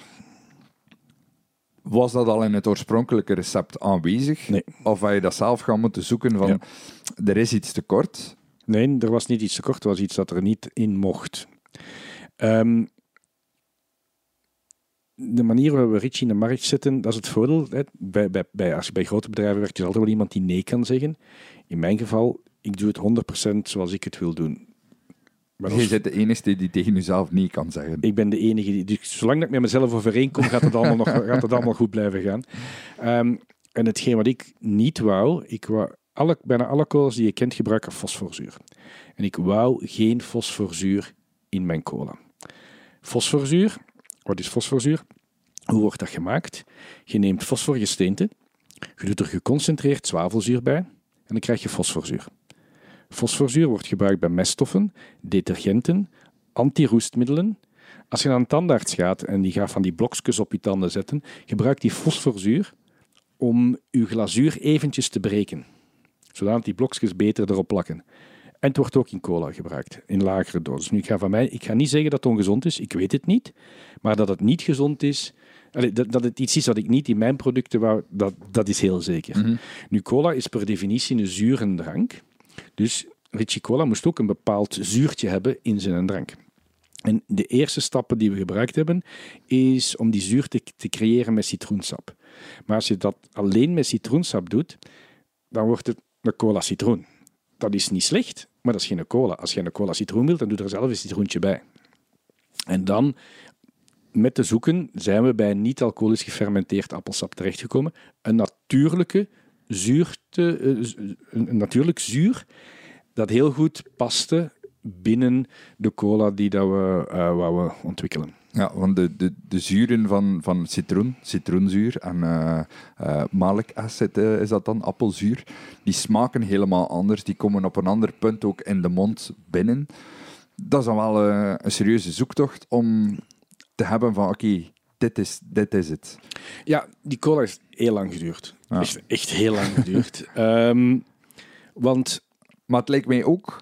Was dat al in het oorspronkelijke recept aanwezig? Nee. Of had je dat zelf gaan moeten zoeken van, er is iets tekort? Nee, er was niet iets tekort, er was iets dat er niet in mocht. De manier waarop we Ritchie in de markt zetten, dat is het voordeel. Hè. Als je bij grote bedrijven werkt, is altijd wel iemand die nee kan zeggen. In mijn geval, ik doe het 100% zoals ik het wil doen. Maar je bent de enige die tegen jezelf nee kan zeggen. Ik ben de enige die... Dus zolang dat ik met mezelf overeenkom, gaat het allemaal goed blijven gaan. En hetgeen wat ik niet wou, bijna alle colas die je kent gebruiken fosforzuur. En ik wou geen fosforzuur in mijn cola. Fosforzuur, wat is fosforzuur? Hoe wordt dat gemaakt? Je neemt fosforgesteente, je doet er geconcentreerd zwavelzuur bij en dan krijg je fosforzuur. Fosforzuur wordt gebruikt bij meststoffen, detergenten, antiroestmiddelen. Als je naar een tandarts gaat en die gaat van die blokjes op je tanden zetten, gebruik die fosforzuur om je glazuur eventjes te breken, zodat die blokjes beter erop plakken. En het wordt ook in cola gebruikt, in lagere dosis. Nu, ik ga niet zeggen dat het ongezond is, ik weet het niet. Maar dat het niet gezond is, dat het iets is wat ik niet in mijn producten wou, dat is heel zeker. Mhm. Nu, cola is per definitie een zure drank. Dus Ricci Cola moest ook een bepaald zuurtje hebben in zijn drank. En de eerste stappen die we gebruikt hebben, is om die zuur te creëren met citroensap. Maar als je dat alleen met citroensap doet, dan wordt het een cola citroen. Dat is niet slecht, maar dat is geen cola. Als je een cola citroen wilt, dan doe er zelf een citroentje bij. En dan, met te zoeken, zijn we bij niet-alcoholisch gefermenteerd appelsap terechtgekomen. Een natuurlijk zuur dat heel goed paste binnen de cola die dat we wouden ontwikkelen. Ja, want de zuren van citroenzuur en malic acid is dat dan, appelzuur, die smaken helemaal anders. Die komen op een ander punt ook in de mond binnen. Dat is dan wel een serieuze zoektocht om te hebben van oké, dit is het. Ja, die cola heeft heel lang geduurd. Ja. Echt heel lang geduurd. Maar het lijkt mij ook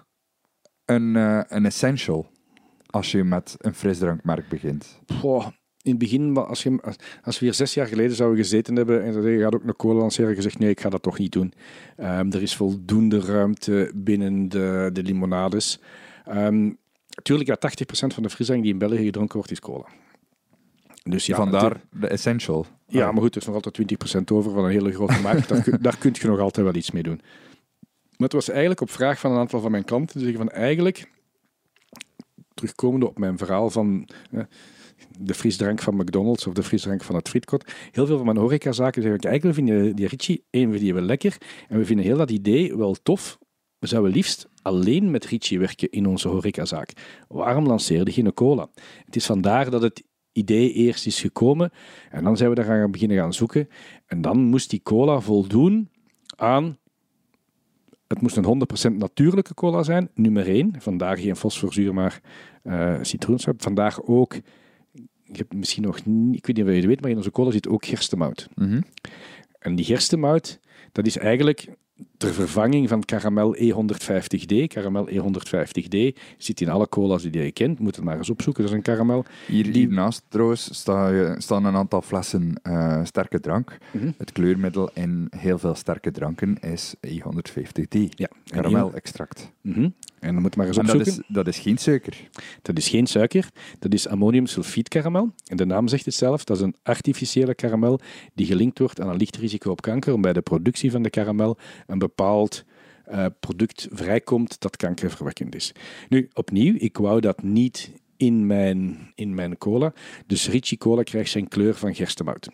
een essential als je met een frisdrankmerk begint. In het begin, als we hier 6 jaar geleden zouden gezeten hebben en je gaat ook een cola lanceren, gezegd nee, ik ga dat toch niet doen. Er is voldoende ruimte binnen de limonades. Natuurlijk, 80% van de frisdrank die in België gedronken wordt, is cola. Dus ja, vandaar de essential. Ja, maar goed, er is nog altijd 20% over van een hele grote markt. Daar kun je nog altijd wel iets mee doen. Maar het was eigenlijk op vraag van een aantal van mijn klanten te zeggen van eigenlijk, terugkomende op mijn verhaal van de frisdrank van McDonald's of de frisdrank van het Fritkot, heel veel van mijn horecazaken zeggen eigenlijk vinden die Ricci, vinden die wel lekker en we vinden heel dat idee wel tof. We zouden liefst alleen met Ricci werken in onze horecazaak. Waarom lanceerde je een cola? Het is vandaar dat het idee eerst is gekomen en dan zijn we daar gaan beginnen gaan zoeken en dan moest die cola voldoen aan. Het moest een 100% natuurlijke cola zijn, nummer 1. Vandaar geen fosforzuur, maar citroensap. Vandaar ook, ik heb misschien nog niet, ik weet niet of je het weet, maar in onze cola zit ook gerstemout. Mhm. En die gerstemout, dat is eigenlijk ter vervanging van karamel E150D. Karamel E150D zit in alle cola's die je kent. Moet het maar eens opzoeken, dat is een karamel. Hiernaast trouwens staan een aantal flessen sterke drank. Mhm. Het kleurmiddel in heel veel sterke dranken is E150D. Ja, Karamel-extract. Mhm. En dan moet je maar eens En opzoeken. dat is geen suiker. Dat is geen suiker, dat is ammoniumsulfietkaramel. En de naam zegt het zelf, dat is een artificiële karamel die gelinkt wordt aan een licht risico op kanker, om bij de productie van de karamel een bepaald product vrijkomt dat kankerverwekkend is. Nu, opnieuw, ik wou dat niet in mijn cola. Dus Ricci Cola krijgt zijn kleur van gerstemout.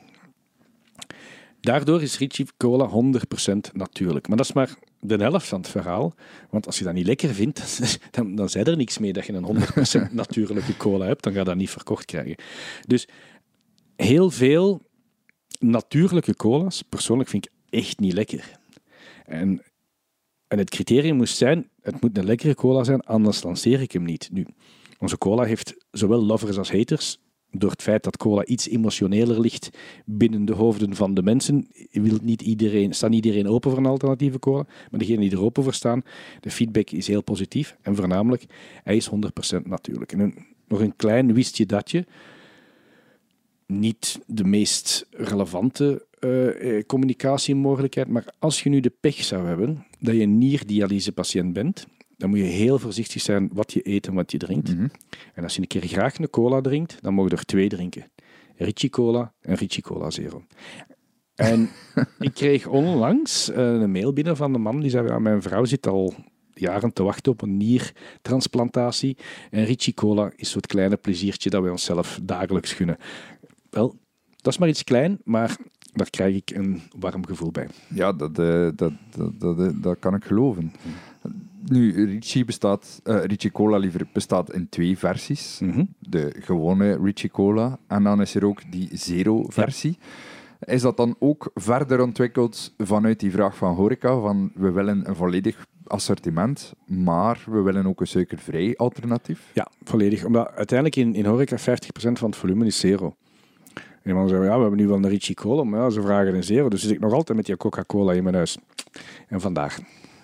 Daardoor is Ricci Cola 100% natuurlijk. Maar dat is maar de helft van het verhaal. Want als je dat niet lekker vindt, dan zei er niks mee dat je een 100% natuurlijke cola hebt. Dan ga je dat niet verkocht krijgen. Dus heel veel natuurlijke cola's, persoonlijk vind ik echt niet lekker. En het criterium moest zijn, het moet een lekkere cola zijn, anders lanceer ik hem niet. Nu, onze cola heeft zowel lovers als haters. Door het feit dat cola iets emotioneler ligt binnen de hoofden van de mensen, staat niet iedereen open voor een alternatieve cola. Maar degenen die er open voor staan, de feedback is heel positief. En voornamelijk, hij is 100% natuurlijk. En nog een klein wistje datje. Niet de meest relevante communicatiemogelijkheid, maar als je nu de pech zou hebben dat je een nierdialysepatiënt bent, dan moet je heel voorzichtig zijn wat je eet en wat je drinkt. Mhm. En als je een keer graag een cola drinkt, dan mag je er 2 drinken. Ricci Cola en Ricci Cola Zero. En ik kreeg onlangs een mail binnen van een man die zei, mijn vrouw zit al jaren te wachten op een niertransplantatie en Ricci Cola is zo'n kleine pleziertje dat wij onszelf dagelijks gunnen. Wel, dat is maar iets klein, maar daar krijg ik een warm gevoel bij. Ja, dat kan ik geloven. Nu, Ricci Cola bestaat in 2 versies. Mhm. De gewone Ricci Cola en dan is er ook die Zero-versie. Ja. Is dat dan ook verder ontwikkeld vanuit die vraag van horeca, van we willen een volledig assortiment, maar we willen ook een suikervrij alternatief? Ja, volledig. Omdat uiteindelijk in horeca 50% van het volume is zero. En iemand zei, ja, we hebben nu wel een Ricci Cola, maar ja, ze vragen een zero. Dus zit ik nog altijd met die Coca-Cola in mijn huis. En vandaag. Ja.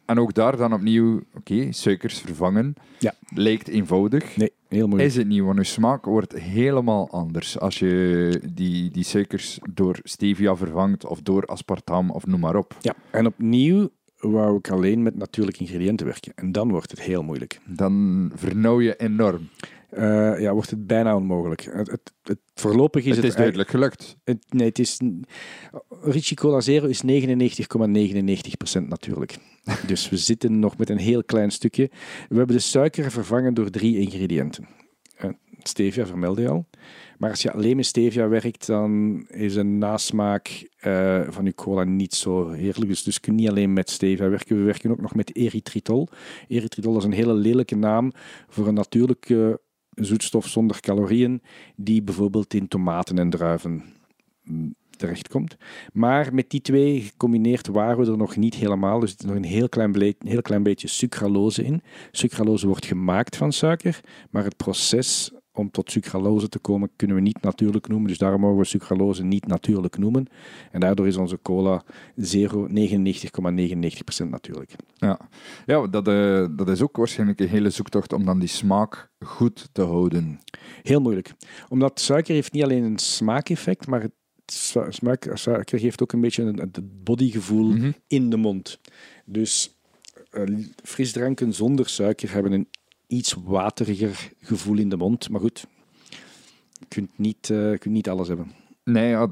En ook daar dan opnieuw, suikers vervangen. Ja. Lijkt eenvoudig. Nee, heel moeilijk. Is het niet, want je smaak wordt helemaal anders als je die suikers door stevia vervangt of door aspartaam of noem maar op. Ja, en opnieuw wou ik alleen met natuurlijke ingrediënten werken. En dan wordt het heel moeilijk. Dan vernauw je enorm. Wordt het bijna onmogelijk. Het voorlopig is het is duidelijk gelukt. Het is... Ricci Cola Zero is 99,99% natuurlijk. Dus we zitten nog met een heel klein stukje. We hebben de suiker vervangen door 3 ingrediënten. Stevia vermelde je al. Maar als je alleen met stevia werkt, dan is een nasmaak van je cola niet zo heerlijk. Dus je kunt niet alleen met stevia werken. We werken ook nog met erythritol. Erythritol is een hele lelijke naam voor een natuurlijke zoetstof zonder calorieën, die bijvoorbeeld in tomaten en druiven terechtkomt. Maar met die 2 gecombineerd waren we er nog niet helemaal. Dus er zit nog een heel klein beetje sucralose in. Sucralose wordt gemaakt van suiker, maar het proces om tot sucralose te komen kunnen we niet natuurlijk noemen. Dus daarom mogen we sucralose niet natuurlijk noemen. En daardoor is onze cola Zero 99,99% natuurlijk. Ja, dat is ook waarschijnlijk een hele zoektocht om dan die smaak goed te houden. Heel moeilijk. Omdat suiker heeft niet alleen een smaakeffect, maar suiker geeft ook een beetje het bodygevoel in de mond. Dus frisdranken zonder suiker hebben een iets wateriger gevoel in de mond. Maar goed, je kunt niet alles hebben. Nee, ja,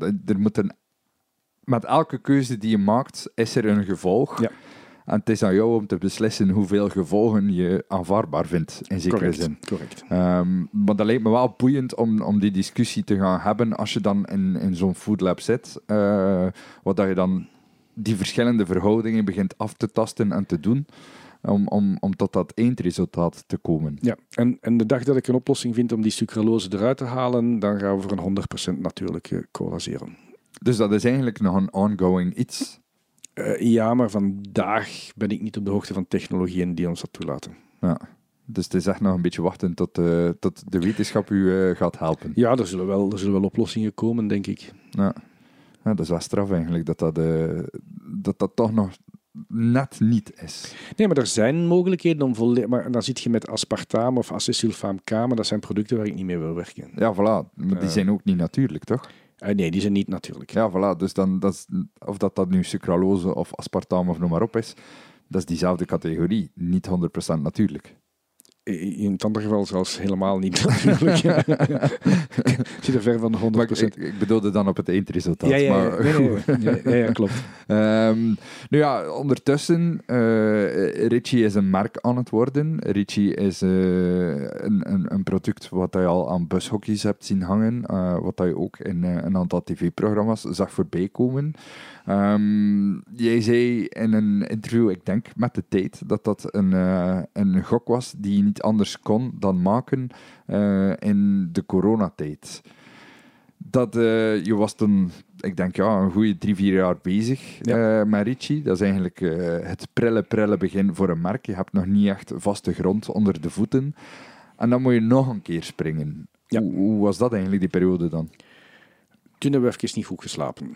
met elke keuze die je maakt, is er een gevolg. Ja. En het is aan jou om te beslissen hoeveel gevolgen je aanvaardbaar vindt, in zekere zin. Correct. Maar dat lijkt me wel boeiend om die discussie te gaan hebben als je dan in zo'n foodlab zit. Wat dat je dan die verschillende verhoudingen begint af te tasten en te doen. Om tot dat eindresultaat te komen. Ja, en de dag dat ik een oplossing vind om die sucralose eruit te halen, dan gaan we voor een 100% natuurlijke cola zero. Dus dat is eigenlijk nog een ongoing iets. Ja, maar vandaag ben ik niet op de hoogte van technologieën die ons dat toelaten. Ja. Dus het is echt nog een beetje wachten tot de wetenschap u gaat helpen. Ja, er zullen wel oplossingen komen, denk ik. Ja, dat is wel straf eigenlijk, dat toch nog net niet is. Nee, maar er zijn mogelijkheden om maar dan zit je met aspartaam of acetylsulfaam K, maar dat zijn producten waar ik niet mee wil werken. Ja, voilà. Maar die zijn ook niet natuurlijk, toch? Nee, die zijn niet natuurlijk. Ja, voilà. Dus dan, of dat nu sucralose of aspartaam of noem maar op is, dat is diezelfde categorie. Niet 100% natuurlijk. In het andere geval zelfs helemaal niet natuurlijk. Ik zit er ver van de 100%. Ik bedoelde dan op het eindresultaat. Ja, klopt. Nu ja, ondertussen, Ricci is een merk aan het worden. Ricci is een product wat je al aan bushokjes hebt zien hangen, wat je ook in een aantal tv-programma's zag voorbij komen. Jij zei in een interview, ik denk met de tijd, dat een gok was die je niet anders kon dan maken in de coronatijd. Je was toen, ik denk een goede 3-4 jaar bezig met Ricci. Dat is eigenlijk het prille begin voor een merk. Je hebt nog niet echt vaste grond onder de voeten. En dan moet je nog een keer springen. Ja. Hoe was dat eigenlijk, die periode dan? Toen hebben we even niet goed geslapen.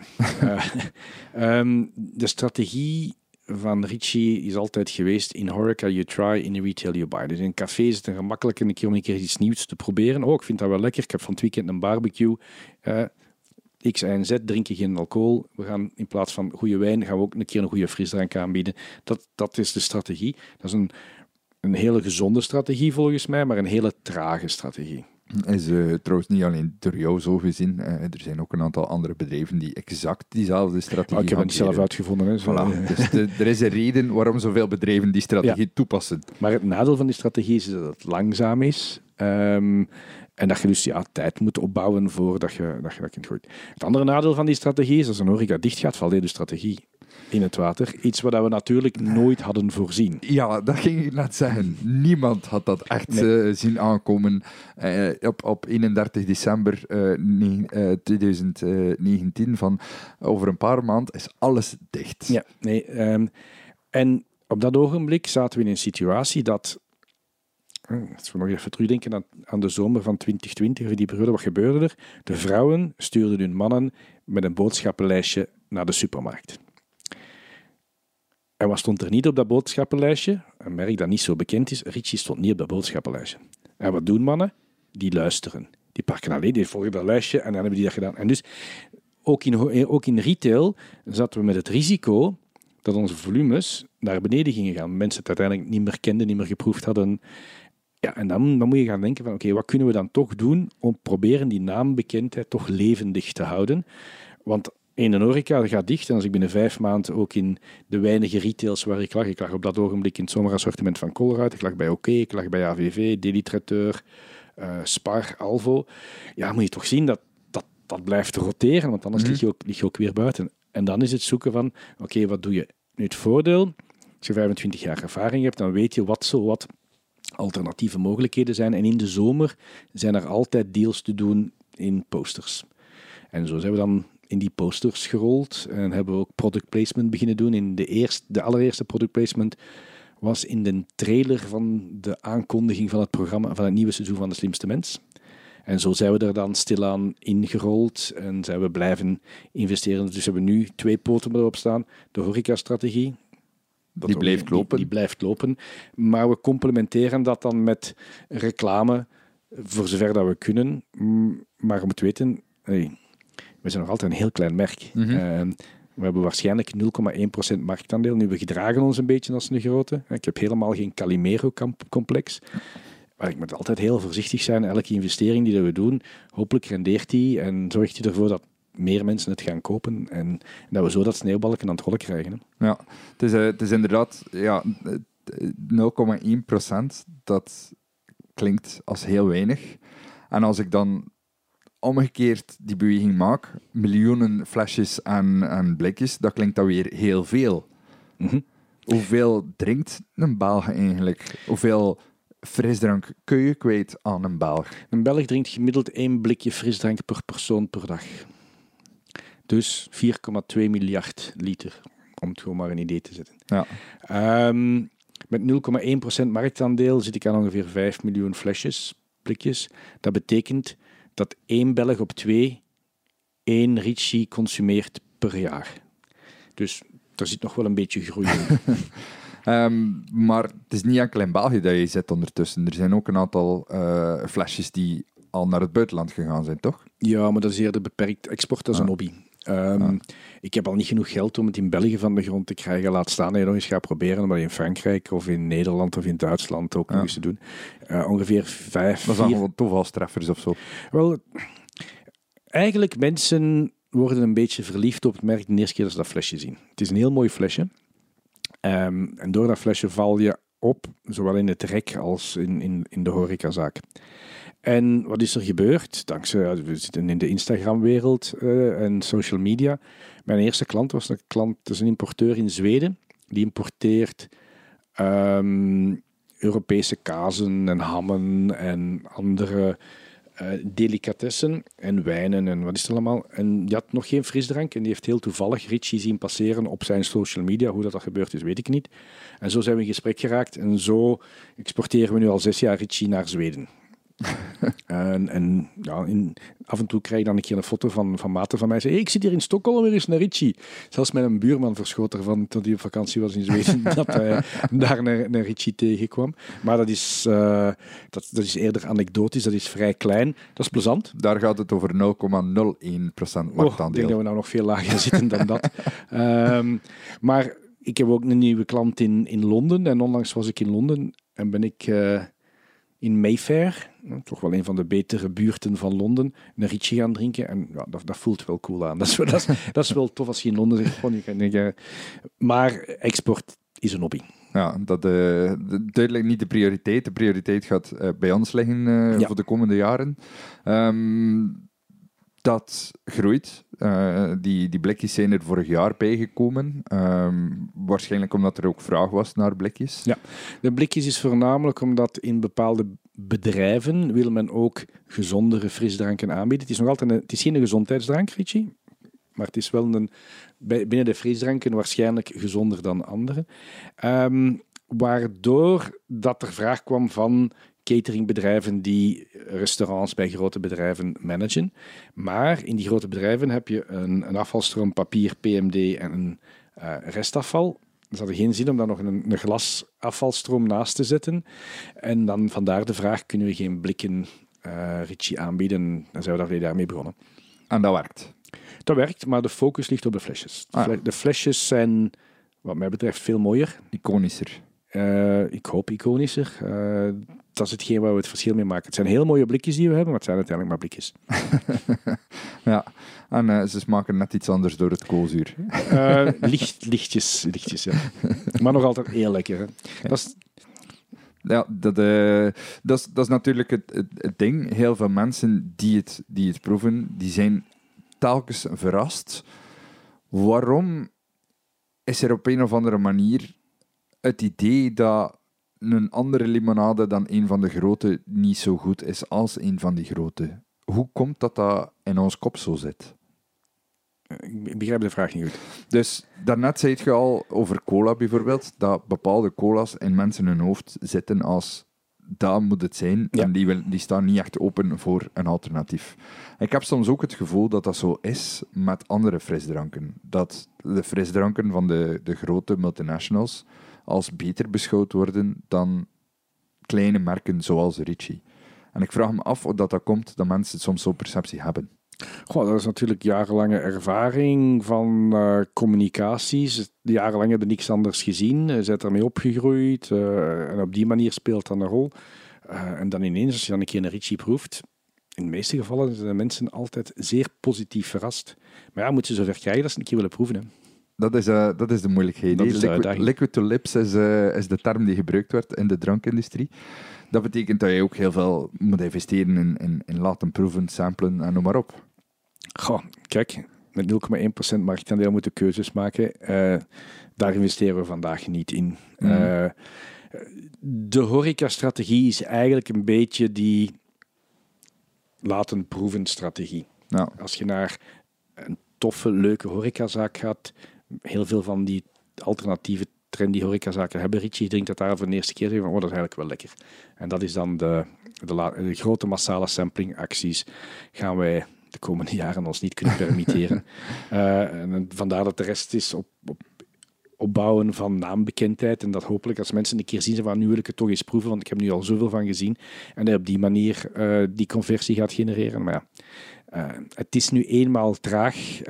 De strategie van Ricci is altijd geweest: in horeca you try, in retail you buy. Dus in een café is het gemakkelijk om een keer iets nieuws te proberen. Ik vind dat wel lekker. Ik heb van het weekend een barbecue. X, Y en Z, drink je geen alcohol. We gaan in plaats van goede wijn, gaan we ook een keer een goede frisdrank aanbieden. Dat is de strategie. Dat is een hele gezonde strategie volgens mij, maar een hele trage strategie. Is trouwens niet alleen door jou zo gezien. Er zijn ook een aantal andere bedrijven die exact diezelfde strategie ik heb het niet zelf uitgevonden. Hè, voilà. Dus er is een reden waarom zoveel bedrijven die strategie toepassen. Maar het nadeel van die strategie is dat het langzaam is. En dat je dus tijd moet opbouwen voordat je dat kunt gooien. Het andere nadeel van die strategie is als een horeca dicht gaat, valt de hele strategie in het water. Iets wat we natuurlijk nooit hadden voorzien. Ja, dat ging ik net zeggen. Niemand had dat echt zien aankomen. Op 31 december 2019 van over een paar maanden is alles dicht. Ja, nee. En op dat ogenblik zaten we in een situatie dat... Als we nog even terugdenken aan de zomer van 2020, die periode, wat gebeurde er? De vrouwen stuurden hun mannen met een boodschappenlijstje naar de supermarkt. En wat stond er niet op dat boodschappenlijstje? Een merk dat niet zo bekend is. Ritchie stond niet op dat boodschappenlijstje. En wat doen mannen? Die luisteren. Die pakken alleen, die volgen dat lijstje en dan hebben die dat gedaan. En dus, ook in retail zaten we met het risico dat onze volumes naar beneden gingen gaan. Mensen het uiteindelijk niet meer kenden, niet meer geproefd hadden. Ja, en dan moet je gaan denken van, oké, wat kunnen we dan toch doen om proberen die naambekendheid toch levendig te houden? Want in de horeca gaat dicht. En als ik binnen 5 maanden ook in de weinige retails waar ik lag op dat ogenblik in het zomerassortiment van Colruyt, ik lag bij OK, ik lag bij AVV, Deli Traiteur, Spar, Alvo. Ja, moet je toch zien dat blijft roteren, want anders lig je ook weer buiten. En dan is het zoeken van, oké, wat doe je? Nu het voordeel, als je 25 jaar ervaring hebt, dan weet je wat alternatieve mogelijkheden zijn. En in de zomer zijn er altijd deals te doen in posters. En zo zijn we dan in die posters gerold en hebben we ook product placement beginnen doen. In de allereerste product placement was in de trailer van de aankondiging van het programma van het nieuwe seizoen van De Slimste Mens. En zo zijn we er dan stilaan ingerold en zijn we blijven investeren. Dus hebben we nu 2 poten erop staan. De horeca-strategie. Die blijft lopen. Die blijft lopen. Maar we complementeren dat dan met reclame, voor zover dat we kunnen. Maar je moet weten, we zijn nog altijd een heel klein merk. We hebben waarschijnlijk 0,1% marktaandeel. Nu, we gedragen ons een beetje als een grote. Ik heb helemaal geen Calimero-complex. Maar ik moet altijd heel voorzichtig zijn. Elke investering die we doen, hopelijk rendeert die en zorgt die ervoor dat meer mensen het gaan kopen en dat we zo dat sneeuwbalken aan het rollen krijgen. Hè. Ja, het is inderdaad 0,1%. Dat klinkt als heel weinig. En als ik dan omgekeerd die beweging maak, miljoenen flesjes en blikjes, dat klinkt dan weer heel veel. Hoeveel drinkt een Belg eigenlijk? Hoeveel frisdrank kun je kwijt aan een Belg? Een Belg drinkt gemiddeld 1 blikje frisdrank per persoon per dag. Dus 4,2 miljard liter, om het gewoon maar een idee te zetten. Ja. Met 0,1% marktaandeel zit ik aan ongeveer 5 miljoen blikjes. Dat betekent dat 1 Belg op 2 1 Ritchie consumeert per jaar. Dus er zit nog wel een beetje groei in. Maar het is niet enkel in België dat je zit ondertussen. Er zijn ook een aantal flesjes die al naar het buitenland gegaan zijn, toch? Ja, maar dat is eerder beperkt. Export is een hobby. Ik heb al niet genoeg geld om het in België van de grond te krijgen. Laat staan dat je nog eens gaat proberen om dat in Frankrijk of in Nederland of in Duitsland ook nog eens te doen. Ongeveer 5... Dat zijn gewoon toevalstreffers of zo. Wel, eigenlijk mensen worden een beetje verliefd op het merk de eerste keer dat ze dat flesje zien. Het is een heel mooi flesje. En door dat flesje val je op, zowel in het rek als in de horecazaak. En wat is er gebeurd? Dankzij, we zitten in de Instagram-wereld en social media. Mijn eerste klant was dat is een importeur in Zweden. Die importeert Europese kazen en hammen en andere delicatessen en wijnen en wat is het allemaal. En die had nog geen frisdrank en die heeft heel toevallig Ritchie zien passeren op zijn social media. Hoe dat gebeurd is, weet ik niet. En zo zijn we in gesprek geraakt en zo exporteren we nu al 6 jaar Ritchie naar Zweden. Af en toe krijg ik dan een keer een foto van maten van mij. Hey, ik zit hier in Stockholm, er is een Ritchie. Zelfs mijn buurman verschoot ervan toen hij op vakantie was in Zweden dat hij daar een Ritchie tegenkwam. Maar dat is eerder anekdotisch, dat is vrij klein. Dat is plezant. Daar gaat het over 0,01% marktaandeel. Ik denk dat we nou nog veel lager zitten dan dat. Maar ik heb ook een nieuwe klant in Londen. En onlangs was ik in Londen en ben ik... in Mayfair, toch wel een van de betere buurten van Londen, een Ritchie gaan drinken. En ja, dat voelt wel cool aan. Dat is wel tof als je in Londen zegt. Maar export is een hobby. Ja, dat duidelijk niet de prioriteit. De prioriteit gaat bij ons liggen voor de komende jaren. Dat groeit. Die blikjes zijn er vorig jaar bijgekomen. Waarschijnlijk omdat er ook vraag was naar blikjes. Ja, de blikjes is voornamelijk omdat in bepaalde bedrijven wil men ook gezondere frisdranken aanbieden. Het is nog altijd het is geen gezondheidsdrank, Ritchie, maar het is wel binnen de frisdranken waarschijnlijk gezonder dan andere. Waardoor dat er vraag kwam van cateringbedrijven die restaurants bij grote bedrijven managen. Maar in die grote bedrijven heb je een afvalstroom papier, PMD en een restafval. Dus hadden geen zin om daar nog een glasafvalstroom naast te zetten. En dan vandaar de vraag, kunnen we geen blikken Ritchie aanbieden? Dan zijn we daarmee begonnen. En dat werkt. Dat werkt, maar de focus ligt op de flesjes. Ah. De flesjes zijn, wat mij betreft, veel mooier. Iconischer. Ik hoop iconischer. Dat is hetgeen waar we het verschil mee maken. Het zijn heel mooie blikjes die we hebben, maar het zijn uiteindelijk maar blikjes. Ja, en ze smaken net iets anders door het koolzuur. Lichtjes, ja. Maar nog altijd heel lekker. Hè? Dat is... Ja, dat is natuurlijk het ding. Heel veel mensen die het proeven, die zijn telkens verrast. Waarom is er op een of andere manier het idee dat een andere limonade dan een van de grote niet zo goed is als een van die grote? Hoe komt dat in ons kop zo zit? Ik begrijp de vraag niet goed. Dus daarnet zei je al over cola bijvoorbeeld, dat bepaalde cola's in mensen hun hoofd zitten als dat moet het zijn. Ja. En die staan niet echt open voor een alternatief. Ik heb soms ook het gevoel dat dat zo is met andere frisdranken. Dat de frisdranken van de grote multinationals als beter beschouwd worden dan kleine merken zoals Ritchie. En ik vraag me af of dat komt dat mensen soms zo'n perceptie hebben. Goh, dat is natuurlijk jarenlange ervaring van communicaties. Jarenlang hebben we niks anders gezien. Je bent ermee opgegroeid en op die manier speelt dat een rol. En dan ineens, als je dan een keer een Ritchie proeft, in de meeste gevallen zijn de mensen altijd zeer positief verrast. Maar ja, moeten ze zover krijgen dat ze een keer willen proeven. Hè. Dat is de moeilijkheid. Dat is de uitdaging. Liquid to lips is de term die gebruikt wordt in de drankindustrie. Dat betekent dat je ook heel veel moet investeren in laten proeven, samplen en noem maar op. Goh, kijk, met 0,1% marktaandeel moeten keuzes maken. Daar investeren we vandaag niet in. De horeca-strategie is eigenlijk een beetje die laten proeven strategie. Nou. Als je naar een toffe, leuke horecazaak gaat, heel veel van die alternatieve trendy horecazaken hebben Ritchie. Drinkt dat daar voor de eerste keer van, dat is eigenlijk wel lekker. En dat is dan de grote massale samplingacties gaan wij de komende jaren ons niet kunnen permitteren. En vandaar dat de rest is opbouwen van naambekendheid en dat hopelijk als mensen een keer zien van nu wil ik het toch eens proeven, want ik heb nu al zoveel van gezien en dat op die manier die conversie gaat genereren. Maar ja, het is nu eenmaal traag.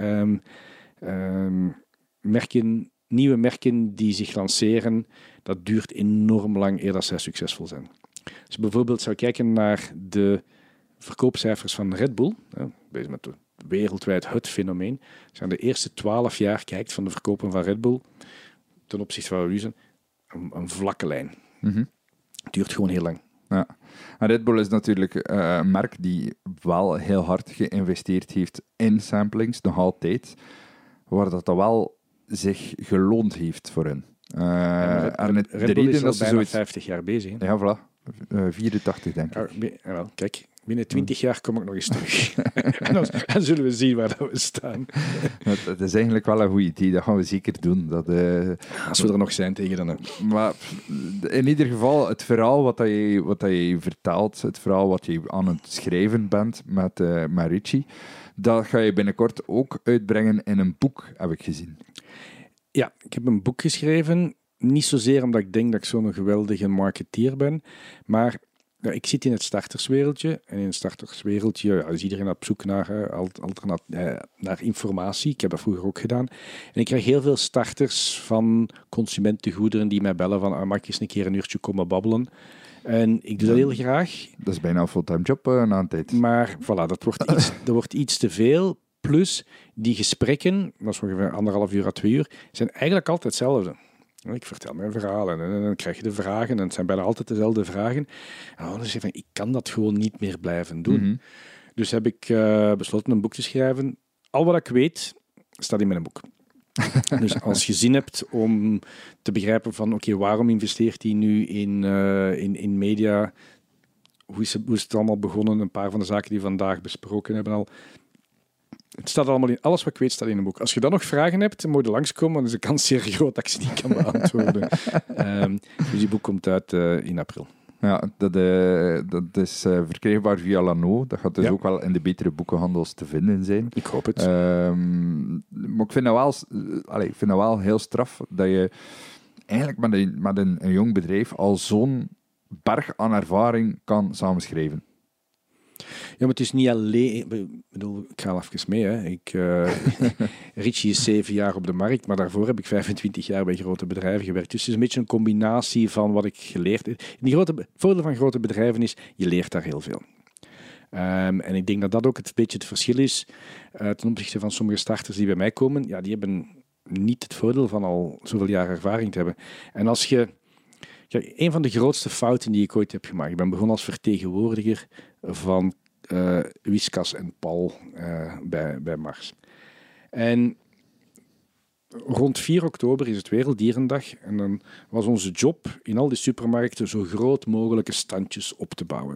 Nieuwe merken die zich lanceren, dat duurt enorm lang eer dat zij succesvol zijn. Als je bijvoorbeeld zou kijken naar de verkoopcijfers van Red Bull, bezig met wereldwijd het fenomeen, als je aan de eerste 12 jaar kijkt van de verkopen van Red Bull, ten opzichte van wat we nu zijn, een vlakke lijn. Mm-hmm. Het duurt gewoon heel lang. Ja. En Red Bull is natuurlijk een merk die wel heel hard geïnvesteerd heeft in samplings, nog altijd, waar dat wel zich geloond heeft voor hen. Red Bull is al bijna 50 jaar bezig. Hè? Ja, voilà. 84, denk ik. Wel, kijk, binnen 20 jaar kom ik nog eens terug. en dan zullen we zien waar we staan. Het is eigenlijk wel een goed idee. Dat gaan we zeker doen. Als we er nog zijn tegen dan. Maar in ieder geval, het verhaal wat je vertelt, het verhaal wat je aan het schrijven bent met Ritchie, dat ga je binnenkort ook uitbrengen in een boek, heb ik gezien. Ja, ik heb een boek geschreven. Niet zozeer omdat ik denk dat ik zo'n geweldige marketeer ben, maar ik zit in het starterswereldje. En in het starterswereldje is iedereen op zoek naar informatie. Ik heb dat vroeger ook gedaan. En ik krijg heel veel starters van consumentengoederen die mij bellen van mag ik eens een keer een uurtje komen babbelen. En ik doe dat heel graag. Dat is bijna een fulltime job na een tijd. Maar voilà, dat wordt iets te veel. Plus, die gesprekken, dat is ongeveer 1,5 uur à 2 uur, zijn eigenlijk altijd hetzelfde. Ik vertel mijn verhaal en dan krijg je de vragen en het zijn bijna altijd dezelfde vragen. En dan zeg ik, ik kan dat gewoon niet meer blijven doen. Mm-hmm. Dus heb ik besloten een boek te schrijven. Al wat ik weet, staat in mijn boek. Dus als je zin hebt om te begrijpen van oké, waarom investeert hij nu in media? Hoe is het allemaal begonnen? Een paar van de zaken die we vandaag besproken hebben al. Het staat allemaal in. Alles wat ik weet staat in een boek. Als je dan nog vragen hebt, dan moet je langskomen, want dan is de kans zeer groot dat ik ze niet kan beantwoorden. Dus die boek komt uit in april. Ja, dat is verkrijgbaar via Lano. Dat gaat dus ook wel in de betere boekenhandels te vinden zijn. Ik hoop het. Maar ik vind dat wel heel straf dat je eigenlijk met een jong bedrijf al zo'n berg aan ervaring kan samenschrijven. Ja, maar het is niet alleen... Ik bedoel, ik ga even mee. Hè. Ritchie is 7 jaar op de markt, maar daarvoor heb ik 25 jaar bij grote bedrijven gewerkt. Dus het is een beetje een combinatie van wat ik geleerd heb. Het voordeel van grote bedrijven is, je leert daar heel veel. En ik denk dat dat ook een beetje het verschil is ten opzichte van sommige starters die bij mij komen. Ja, die hebben niet het voordeel van al zoveel jaar ervaring te hebben. En als je... Kijk, een van de grootste fouten die ik ooit heb gemaakt. Ik ben begonnen als vertegenwoordiger van Whiskas en Paul bij Mars. En rond 4 oktober is het Werelddierendag. En dan was onze job in al die supermarkten zo groot mogelijke standjes op te bouwen.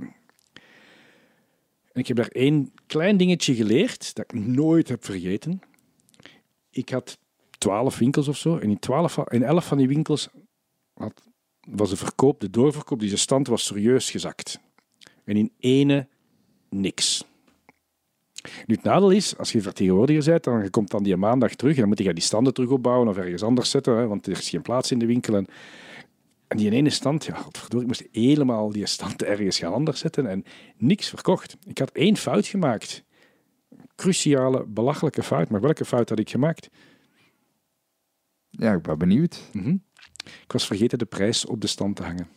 En ik heb daar 1 klein dingetje geleerd dat ik nooit heb vergeten. Ik had 12 winkels of zo. En in 11 van die winkels was de doorverkoop, deze stand was serieus gezakt. En in ene niks. Nu, het nadeel is, als je vertegenwoordiger bent, dan komt dan die maandag terug en dan moet je die standen terug opbouwen of ergens anders zetten, hè, want er is geen plaats in de winkel. En die ene stand, ja, godverdorie, ik moest helemaal die stand ergens gaan anders zetten en niks verkocht. Ik had 1 fout gemaakt. Cruciale, belachelijke fout. Maar welke fout had ik gemaakt? Ja, ik ben benieuwd. Ik was vergeten de prijs op de stand te hangen.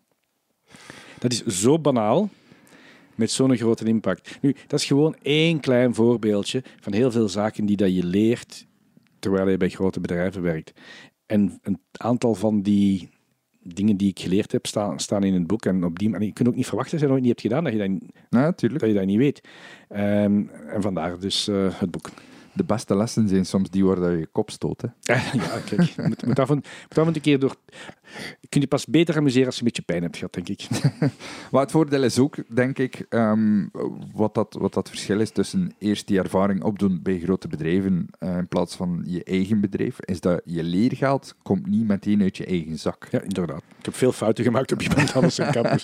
Dat is zo banaal, met zo'n grote impact. Nu, dat is gewoon 1 klein voorbeeldje van heel veel zaken die dat je leert terwijl je bij grote bedrijven werkt. En een aantal van die dingen die ik geleerd heb staan in het boek. En op die manier, je kunt ook niet verwachten dat je dat nooit niet hebt gedaan, dat je dat niet weet. En vandaar dus het boek. De beste lessen zijn soms die waar je kop stoot. Hè. Ja, kijk. Je moet af en een keer door... Je kunt je pas beter amuseren als je een beetje pijn hebt gehad, denk ik. Maar het voordeel is ook, denk ik, wat dat verschil is tussen eerst die ervaring opdoen bij grote bedrijven in plaats van je eigen bedrijf, is dat je leergeld komt niet meteen uit je eigen zak. Ja, inderdaad. Ik heb veel fouten gemaakt op iemand anders in campus.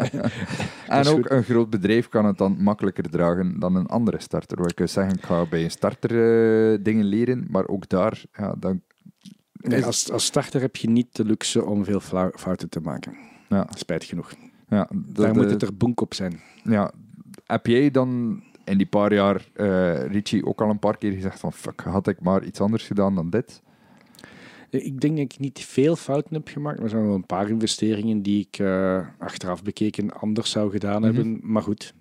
En ook een groot bedrijf kan het dan makkelijker dragen dan een andere starter. Waar ik kan zeggen, ik ga bij een starter dingen leren, maar ook daar... Ja, dan nee, als starter heb je niet de luxe om veel fouten te maken. Ja. Spijt genoeg. Ja, daar moet het er bonk op zijn. Ja. Heb jij dan in die paar jaar Ritchie ook al een paar keer gezegd van fuck, had ik maar iets anders gedaan dan dit? Ik denk dat ik niet veel fouten heb gemaakt, maar er zijn wel een paar investeringen die ik achteraf bekeken anders zou gedaan hebben. Maar goed...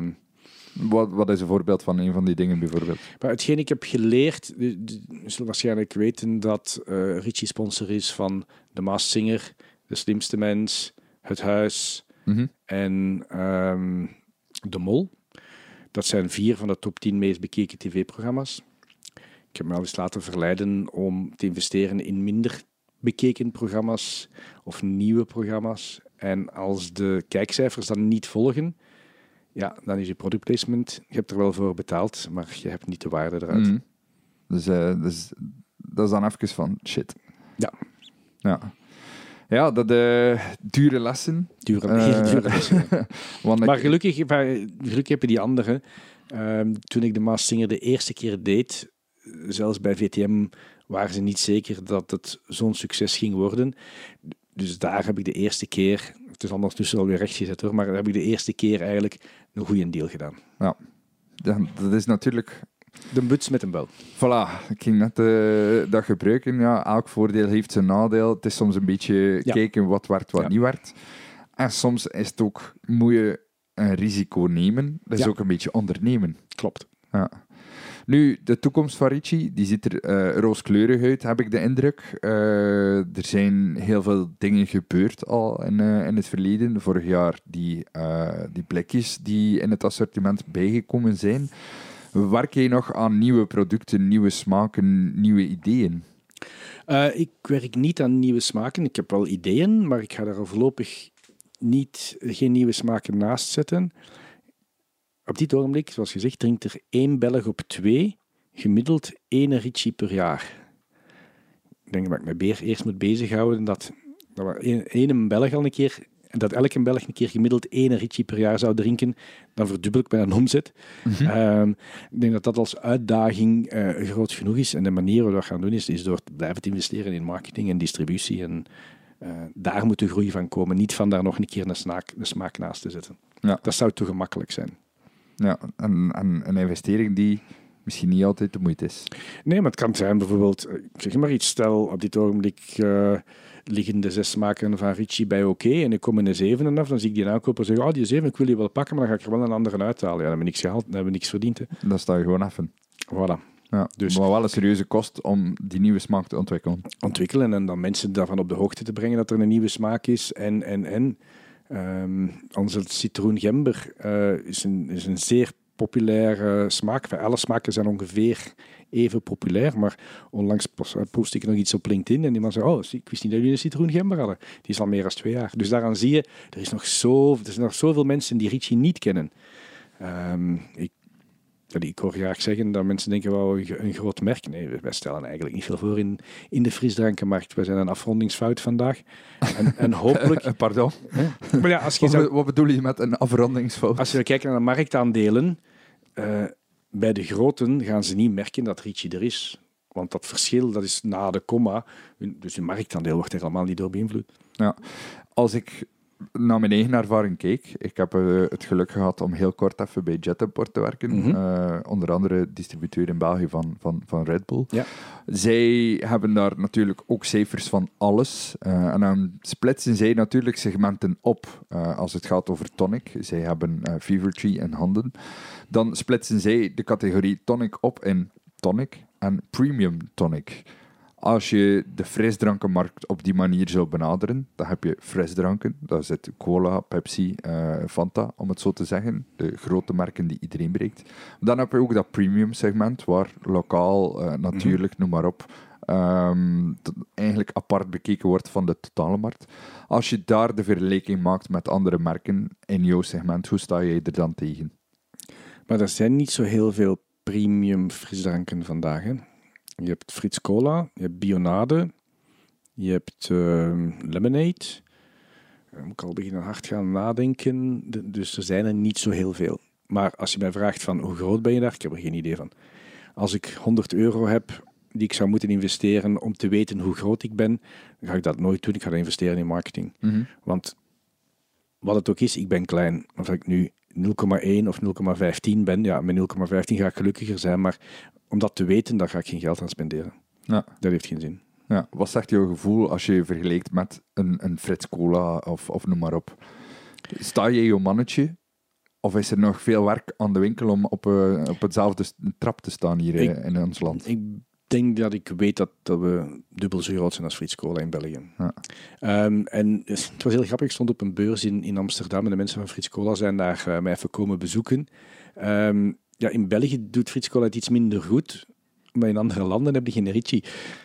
Wat is een voorbeeld van een van die dingen bijvoorbeeld? Maar hetgeen ik heb geleerd, je zult waarschijnlijk weten dat Ritchie sponsor is van The Masked Singer, De Slimste Mens, Het Huis en De Mol. Dat zijn 4 van de top 10 meest bekeken tv-programma's. Ik heb me al eens laten verleiden om te investeren in minder bekeken programma's of nieuwe programma's. En als de kijkcijfers dan niet volgen, ja, dan is je product placement. Je hebt er wel voor betaald, maar je hebt niet de waarde eruit. Dus dat is dan even van shit. Ja. Ja, dat dure lessen. Heel dure lessen. Maar gelukkig hebben die anderen. Toen ik de Masked Singer de eerste keer deed, zelfs bij VTM, waren ze niet zeker dat het zo'n succes ging worden. Dus daar heb ik de eerste keer... Het is ondertussen alweer rechtgezet hoor, maar daar heb ik de eerste keer eigenlijk een goede deal gedaan. Ja, dat is natuurlijk... De buts met een bel. Voilà, ik ging net dat gebruiken. Ja, elk voordeel heeft zijn nadeel. Het is soms een beetje kijken wat werkt, wat niet werkt. En soms is het ook, moet je een risico nemen. Dat is ook een beetje ondernemen. Klopt. Ja. Nu, de toekomst van Ritchie, die ziet er rooskleurig uit, heb ik de indruk. Er zijn heel veel dingen gebeurd al in het verleden. Vorig jaar die blikjes die in het assortiment bijgekomen zijn. Werk je nog aan nieuwe producten, nieuwe smaken, nieuwe ideeën? Ik werk niet aan nieuwe smaken. Ik heb wel ideeën, maar ik ga daar voorlopig geen nieuwe smaken naast zetten. Op dit ogenblik, zoals gezegd, drinkt er 1 Belg op 2, gemiddeld 1 Ritchie per jaar. Ik denk dat ik me eerst moet bezighouden dat we 1 Belg al een keer en dat elke Belg een keer gemiddeld 1 Ritchie per jaar zou drinken, dan verdubbel ik mijn omzet. Ik denk dat dat als uitdaging groot genoeg is. En de manier waarop we dat gaan doen is door te blijven te investeren in marketing en distributie. En daar moet de groei van komen. Niet van daar nog een keer een smaak naast te zetten. Ja. Dat zou te gemakkelijk zijn. Ja, en een investering die misschien niet altijd de moeite is. Nee, maar het kan zijn bijvoorbeeld, ik zeg maar iets, stel op dit ogenblik liggen de 6 smaken van Ritchie bij oké en ik kom in de 7 af, dan zie ik die aankoper zeggen, oh die 7, ik wil die wel pakken, maar dan ga ik er wel een andere uithalen. Ja, dan heb ik niks gehaald, dan hebben we niks verdiend. Hè. Dan sta je gewoon even. Voilà. Ja, Dus maar wel een serieuze kost om die nieuwe smaak te ontwikkelen. En dan mensen daarvan op de hoogte te brengen dat er een nieuwe smaak is. Onze citroen-gember is een zeer populaire smaak. Enfin, alle smaken zijn ongeveer even populair, maar onlangs post ik nog iets op LinkedIn en iemand zei, oh, ik wist niet dat jullie een citroen-gember hadden. Die is al meer dan 2 jaar. Dus daaraan zie je, er zijn nog zoveel mensen die Ritchie niet kennen. Ik hoor graag zeggen dat mensen denken, wow, een groot merk. Nee, wij stellen eigenlijk niet veel voor in de frisdrankenmarkt. Wij zijn een afrondingsfout vandaag. En hopelijk... Pardon? Maar ja, wat bedoel je met een afrondingsfout? Als je kijkt naar de marktaandelen, bij de groten gaan ze niet merken dat Ritchie er is. Want dat verschil, dat is na de komma. Dus je marktaandeel wordt er helemaal niet door beïnvloed. Ja, als ik naar mijn eigen ervaring keek, ik heb het geluk gehad om heel kort even bij Jetimport te werken. Onder andere distributeur in België van Red Bull. Ja. Zij hebben daar natuurlijk ook cijfers van alles. En dan splitsen zij natuurlijk segmenten op als het gaat over tonic. Zij hebben Fever-Tree in handen. Dan splitsen zij de categorie tonic op in tonic en premium tonic. Als je de frisdrankenmarkt op die manier zou benaderen, dan heb je frisdranken. Daar zit cola, Pepsi, Fanta, om het zo te zeggen. De grote merken die iedereen bereikt. Dan heb je ook dat premium segment, waar lokaal, natuurlijk, noem maar op, eigenlijk apart bekeken wordt van de totale markt. Als je daar de vergelijking maakt met andere merken in jouw segment, hoe sta je er dan tegen? Maar er zijn niet zo heel veel premium frisdranken vandaag, hè? Je hebt Frits Cola, je hebt Bionade, je hebt Lemonade. Dan moet ik al beginnen hard gaan nadenken. Dus er zijn er niet zo heel veel. Maar als je mij vraagt van hoe groot ben je daar, ik heb er geen idee van. Als ik €100 heb die ik zou moeten investeren om te weten hoe groot ik ben, dan ga ik dat nooit doen. Ik ga dat investeren in marketing. Want wat het ook is, ik ben klein. Of ik nu 0,1 of 0,15 ben, ja, met 0,15 ga ik gelukkiger zijn, maar om dat te weten, daar ga ik geen geld aan spenderen. Ja. Dat heeft geen zin. Ja. Wat zegt jouw gevoel als je je vergelijkt met een Frits Cola of noem maar op? Sta je jouw mannetje? Of is er nog veel werk aan de winkel om op hetzelfde trap te staan hier in ons land? Ik denk dat ik weet dat we dubbel zo groot zijn als Frits Cola in België. Ja. En het was heel grappig. Ik stond op een beurs in Amsterdam en de mensen van Frits Cola zijn daar mij even komen bezoeken. In België doet Frits Cola het iets minder goed, maar in andere landen heb je geen Ritchie.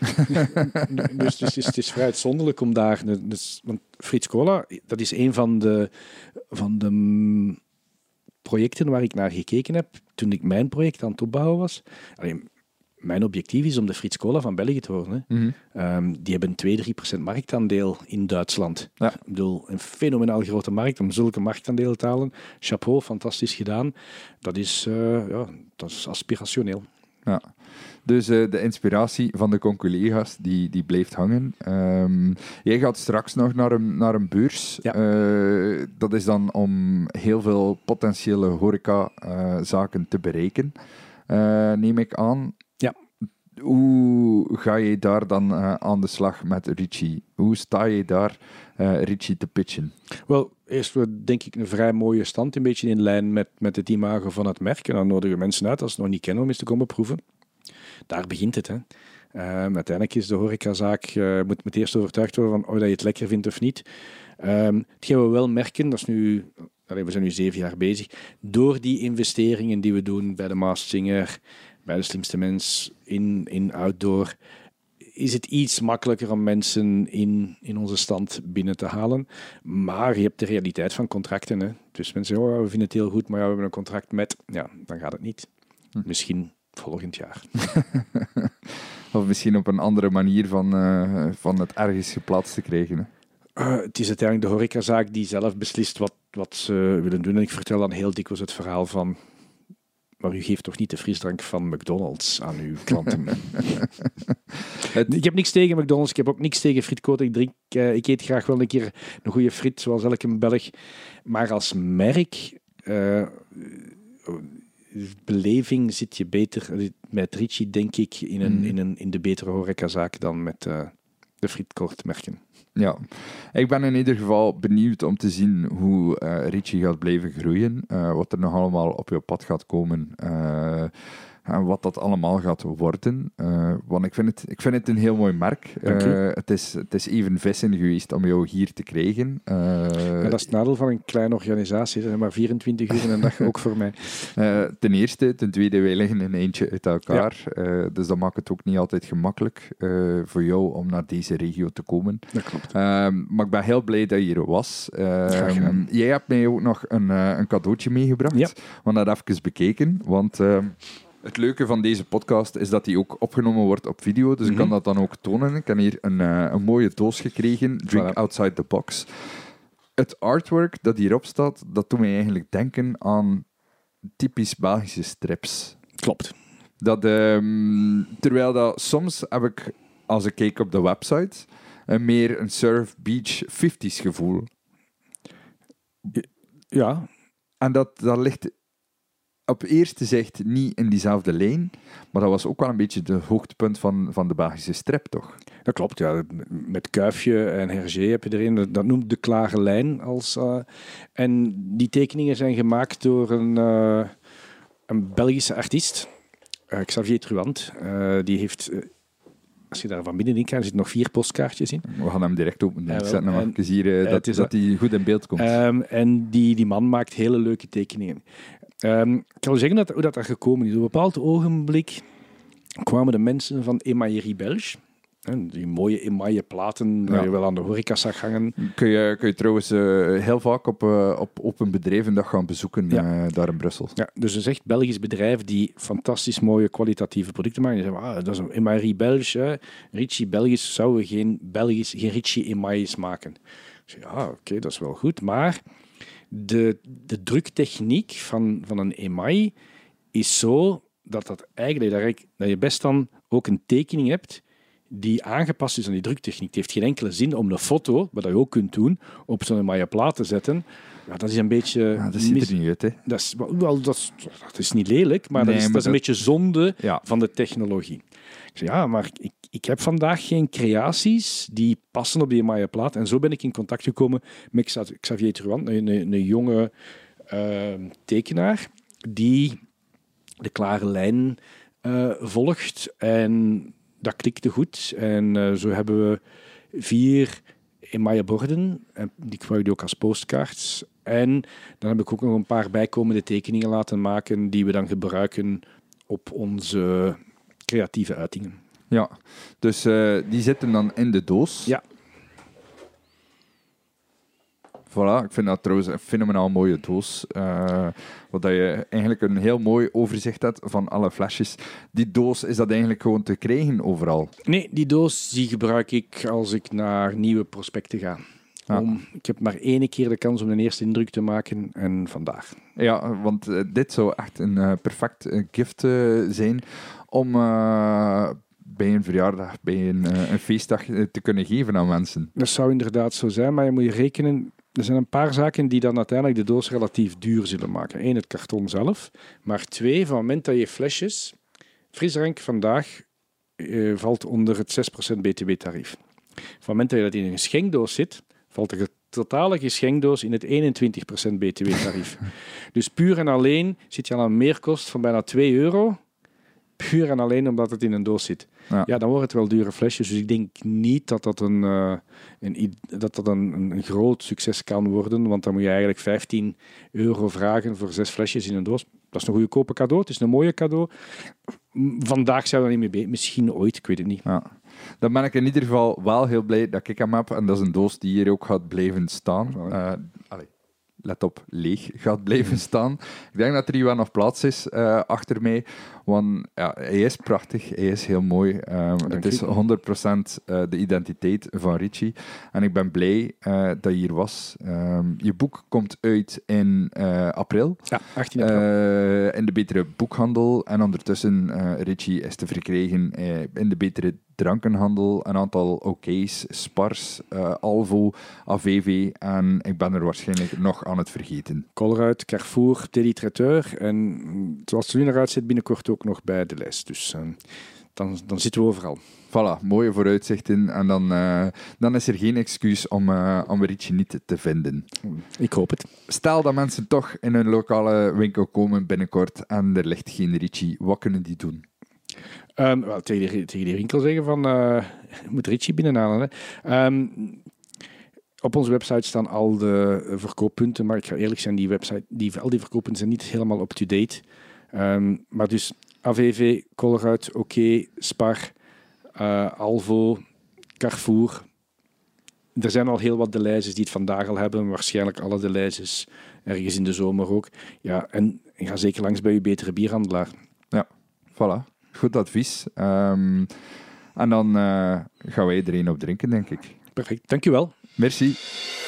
dus het is vrij uitzonderlijk om daar... want Frits Cola, dat is een van de projecten waar ik naar gekeken heb toen ik mijn project aan het opbouwen was. Mijn objectief is om de Frits Cola van België te worden. Die hebben 2-3% marktaandeel in Duitsland. Ja. Ik bedoel, een fenomenaal grote markt om zulke marktaandelen te halen. Chapeau, fantastisch gedaan. Dat is aspirationeel. Ja. Dus de inspiratie van de conculega's die blijft hangen. Jij gaat straks nog naar een beurs. Ja. Dat is dan om heel veel potentiële horecazaken te bereiken, neem ik aan. Ja. Hoe ga je daar dan aan de slag met Ritchie? Hoe sta je daar Ritchie te pitchen? Wel, eerst denk ik een vrij mooie stand, een beetje in lijn met het imago van het merk. En dan nodigen we mensen uit, als ze het nog niet kennen, om eens te komen proeven. Daar begint het, hè. Uiteindelijk is de horecazaak, moet eerst overtuigd worden van of je het lekker vindt of niet. Hetgeen we wel merken, dat is nu... we zijn nu 7 jaar bezig. Door die investeringen die we doen bij de Masked Singer, bij de Slimste Mens, in outdoor, is het iets makkelijker om mensen in onze stand binnen te halen. Maar je hebt de realiteit van contracten. Hè. Dus mensen zeggen, we vinden het heel goed, maar we hebben een contract met... Ja, dan gaat het niet. Misschien volgend jaar. Of misschien op een andere manier van het ergens geplaatst te krijgen. Hè. Het is uiteindelijk de horecazaak die zelf beslist wat ze willen doen. En ik vertel dan heel dikwijls het verhaal van... Maar u geeft toch niet de frisdrank van McDonald's aan uw klanten? Ik heb niks tegen McDonald's, ik heb ook niks tegen frietkoten. Ik eet graag wel een keer een goede friet, zoals elke Belg. Maar als merk... beleving zit je beter met Ritchie, denk ik, in de betere horecazaak dan met de frietkortmerken. Ja, ik ben in ieder geval benieuwd om te zien hoe Ritchie gaat blijven groeien. Wat er nog allemaal op je pad gaat komen. En wat dat allemaal gaat worden. Want ik vind het een heel mooi merk. Het is even vissen geweest om jou hier te krijgen. Ja, dat is het nadeel van een kleine organisatie. Er zijn maar 24 uur in een dag, ook voor mij. Ten eerste. Ten tweede, wij liggen een eindje uit elkaar. Ja. Dus dat maakt het ook niet altijd gemakkelijk voor jou om naar deze regio te komen. Dat klopt. Maar ik ben heel blij dat je hier was. Jij hebt mij ook nog een cadeautje meegebracht. Ja. We hebben dat even bekeken. Want... het leuke van deze podcast is dat die ook opgenomen wordt op video, dus ik kan dat dan ook tonen. Ik heb hier een mooie doos gekregen, Drink Outside the Box. Het artwork dat hierop staat, dat doet mij eigenlijk denken aan typisch Belgische strips. Klopt. Terwijl dat soms heb ik, als ik kijk op de website, meer een surf beach 50s gevoel. Ja. En dat ligt... op eerste zicht niet in diezelfde lijn, maar dat was ook wel een beetje het hoogtepunt van de Belgische strip, toch? Dat klopt, ja. Met Kuifje en Hergé heb je erin. Dat noemt de klare lijn. En die tekeningen zijn gemaakt door een Belgische artiest, Xavier Truant. Die heeft... Als je daar van binnenin kijkt, er zitten nog 4 postkaartjes in. We gaan hem direct openen. Ik zet hem even hier, dat hij goed in beeld komt. En die man maakt hele leuke tekeningen. Ik kan wel zeggen hoe dat gekomen is. Op een bepaald ogenblik kwamen de mensen van Emaillerie Belge, die mooie emaille platen waar je wel aan de horeca zag hangen. Kun je trouwens heel vaak op een bedrijvendag gaan bezoeken daar in Brussel. Ja, dus een echt Belgisch bedrijf die fantastisch mooie kwalitatieve producten maken. Die zeggen, dat is een Emaillerie Belge. Ritchie Belgisch zouden geen Ritchie emailles maken. Ik zeg, oké, dat is wel goed, maar... De druktechniek van een emaille is zo dat eigenlijk dat je best dan ook een tekening hebt die aangepast is aan die druktechniek. Het heeft geen enkele zin om een foto, wat je ook kunt doen, op zo'n emaille plaat te zetten. Ja, dat is een beetje... Ja, dat ziet er niet uit, hè? Dat is niet lelijk, maar dat is een beetje zonde van de technologie. Ik zeg, maar ik heb vandaag geen creaties die passen op die emaille plaat. En zo ben ik in contact gekomen met Xavier Truant, een jonge tekenaar die de klare lijn volgt. En dat klikte goed. En zo hebben we 4 emaille borden. Die gebruik je ook als postkaarts. En dan heb ik ook nog een paar bijkomende tekeningen laten maken die we dan gebruiken op onze creatieve uitingen. Ja, dus die zitten dan in de doos. Ja. Voilà, ik vind dat trouwens een fenomenaal mooie doos. Wat je eigenlijk een heel mooi overzicht hebt van alle flesjes. Die doos, is dat eigenlijk gewoon te krijgen overal? Nee, die doos die gebruik ik als ik naar nieuwe prospecten ga. Ik heb maar 1 keer de kans om een eerste indruk te maken en vandaag. Ja, want dit zou echt een perfect gift zijn om bij een verjaardag, bij een feestdag te kunnen geven aan mensen. Dat zou inderdaad zo zijn, maar je moet je rekenen... Er zijn een paar zaken die dan uiteindelijk de doos relatief duur zullen maken. 1, het karton zelf. Maar 2, van het moment dat je flesjes... Frisdrank vandaag valt onder het 6% btw-tarief. Van het moment dat je dat in een geschenkdoos zit, valt de totale geschenkdoos in het 21% btw-tarief. Dus puur en alleen zit je aan een meerkost van bijna €2. Puur en alleen omdat het in een doos zit. Ja, dan wordt het wel dure flesjes. Dus ik denk niet dat dat een groot succes kan worden. Want dan moet je eigenlijk €15 vragen voor 6 flesjes in een doos. Dat is een goedkope cadeau. Het is een mooie cadeau. Vandaag zou dat niet meer bij. Misschien ooit, ik weet het niet. Ja. Dan ben ik in ieder geval wel heel blij dat ik hem heb. En dat is een doos die hier ook gaat blijven staan. Let op, leeg gaat blijven staan. Ik denk dat er hier wel nog plaats is achter mij. Want ja, hij is prachtig, hij is heel mooi. Het is 100% de identiteit van Richie. En ik ben blij dat je hier was. Je boek komt uit in april. Ja, 18 april. In de betere boekhandel. En ondertussen, Richie is te verkrijgen in de betere drankenhandel. Een aantal OK's, Spars, Alvo, AVV. En ik ben er waarschijnlijk nog aan het vergeten. Colruyt, Carrefour, Teddy Traiteur. En zoals het er nu naar uitziet, binnenkort ook nog bij de lijst. Dus dan zitten we overal. Voilà, mooie vooruitzichten. En dan is er geen excuus om Richie niet te vinden. Ik hoop het. Stel dat mensen toch in hun lokale winkel komen binnenkort en er ligt geen Richie, wat kunnen die doen? Wel, tegen die winkel zeggen van, je moet Richie binnenhalen. Hè. Op onze website staan al de verkooppunten, maar ik ga eerlijk zijn, al die verkooppunten zijn niet helemaal up-to-date. Maar dus AVV, Colruyt, OK, Spar, Alvo, Carrefour. Er zijn al heel wat de lijstjes die het vandaag al hebben, waarschijnlijk alle de lijstjes ergens in de zomer ook. Ja, en ga zeker langs bij je betere bierhandelaar. Ja, voilà. Goed advies. En dan gaan wij er een op drinken, denk ik. Perfect, dankjewel. Merci.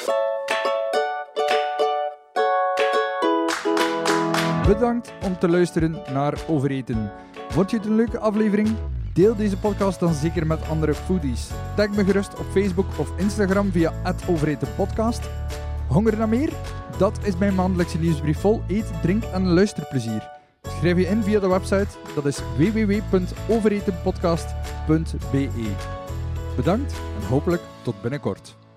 Bedankt om te luisteren naar Overeten. Vond je het een leuke aflevering? Deel deze podcast dan zeker met andere foodies. Tag me gerust op Facebook of Instagram via @overetenpodcast. Honger naar meer? Dat is mijn maandelijkse nieuwsbrief vol eet, drink en luisterplezier. Schrijf je in via de website, dat is www.overetenpodcast.be. Bedankt en hopelijk tot binnenkort.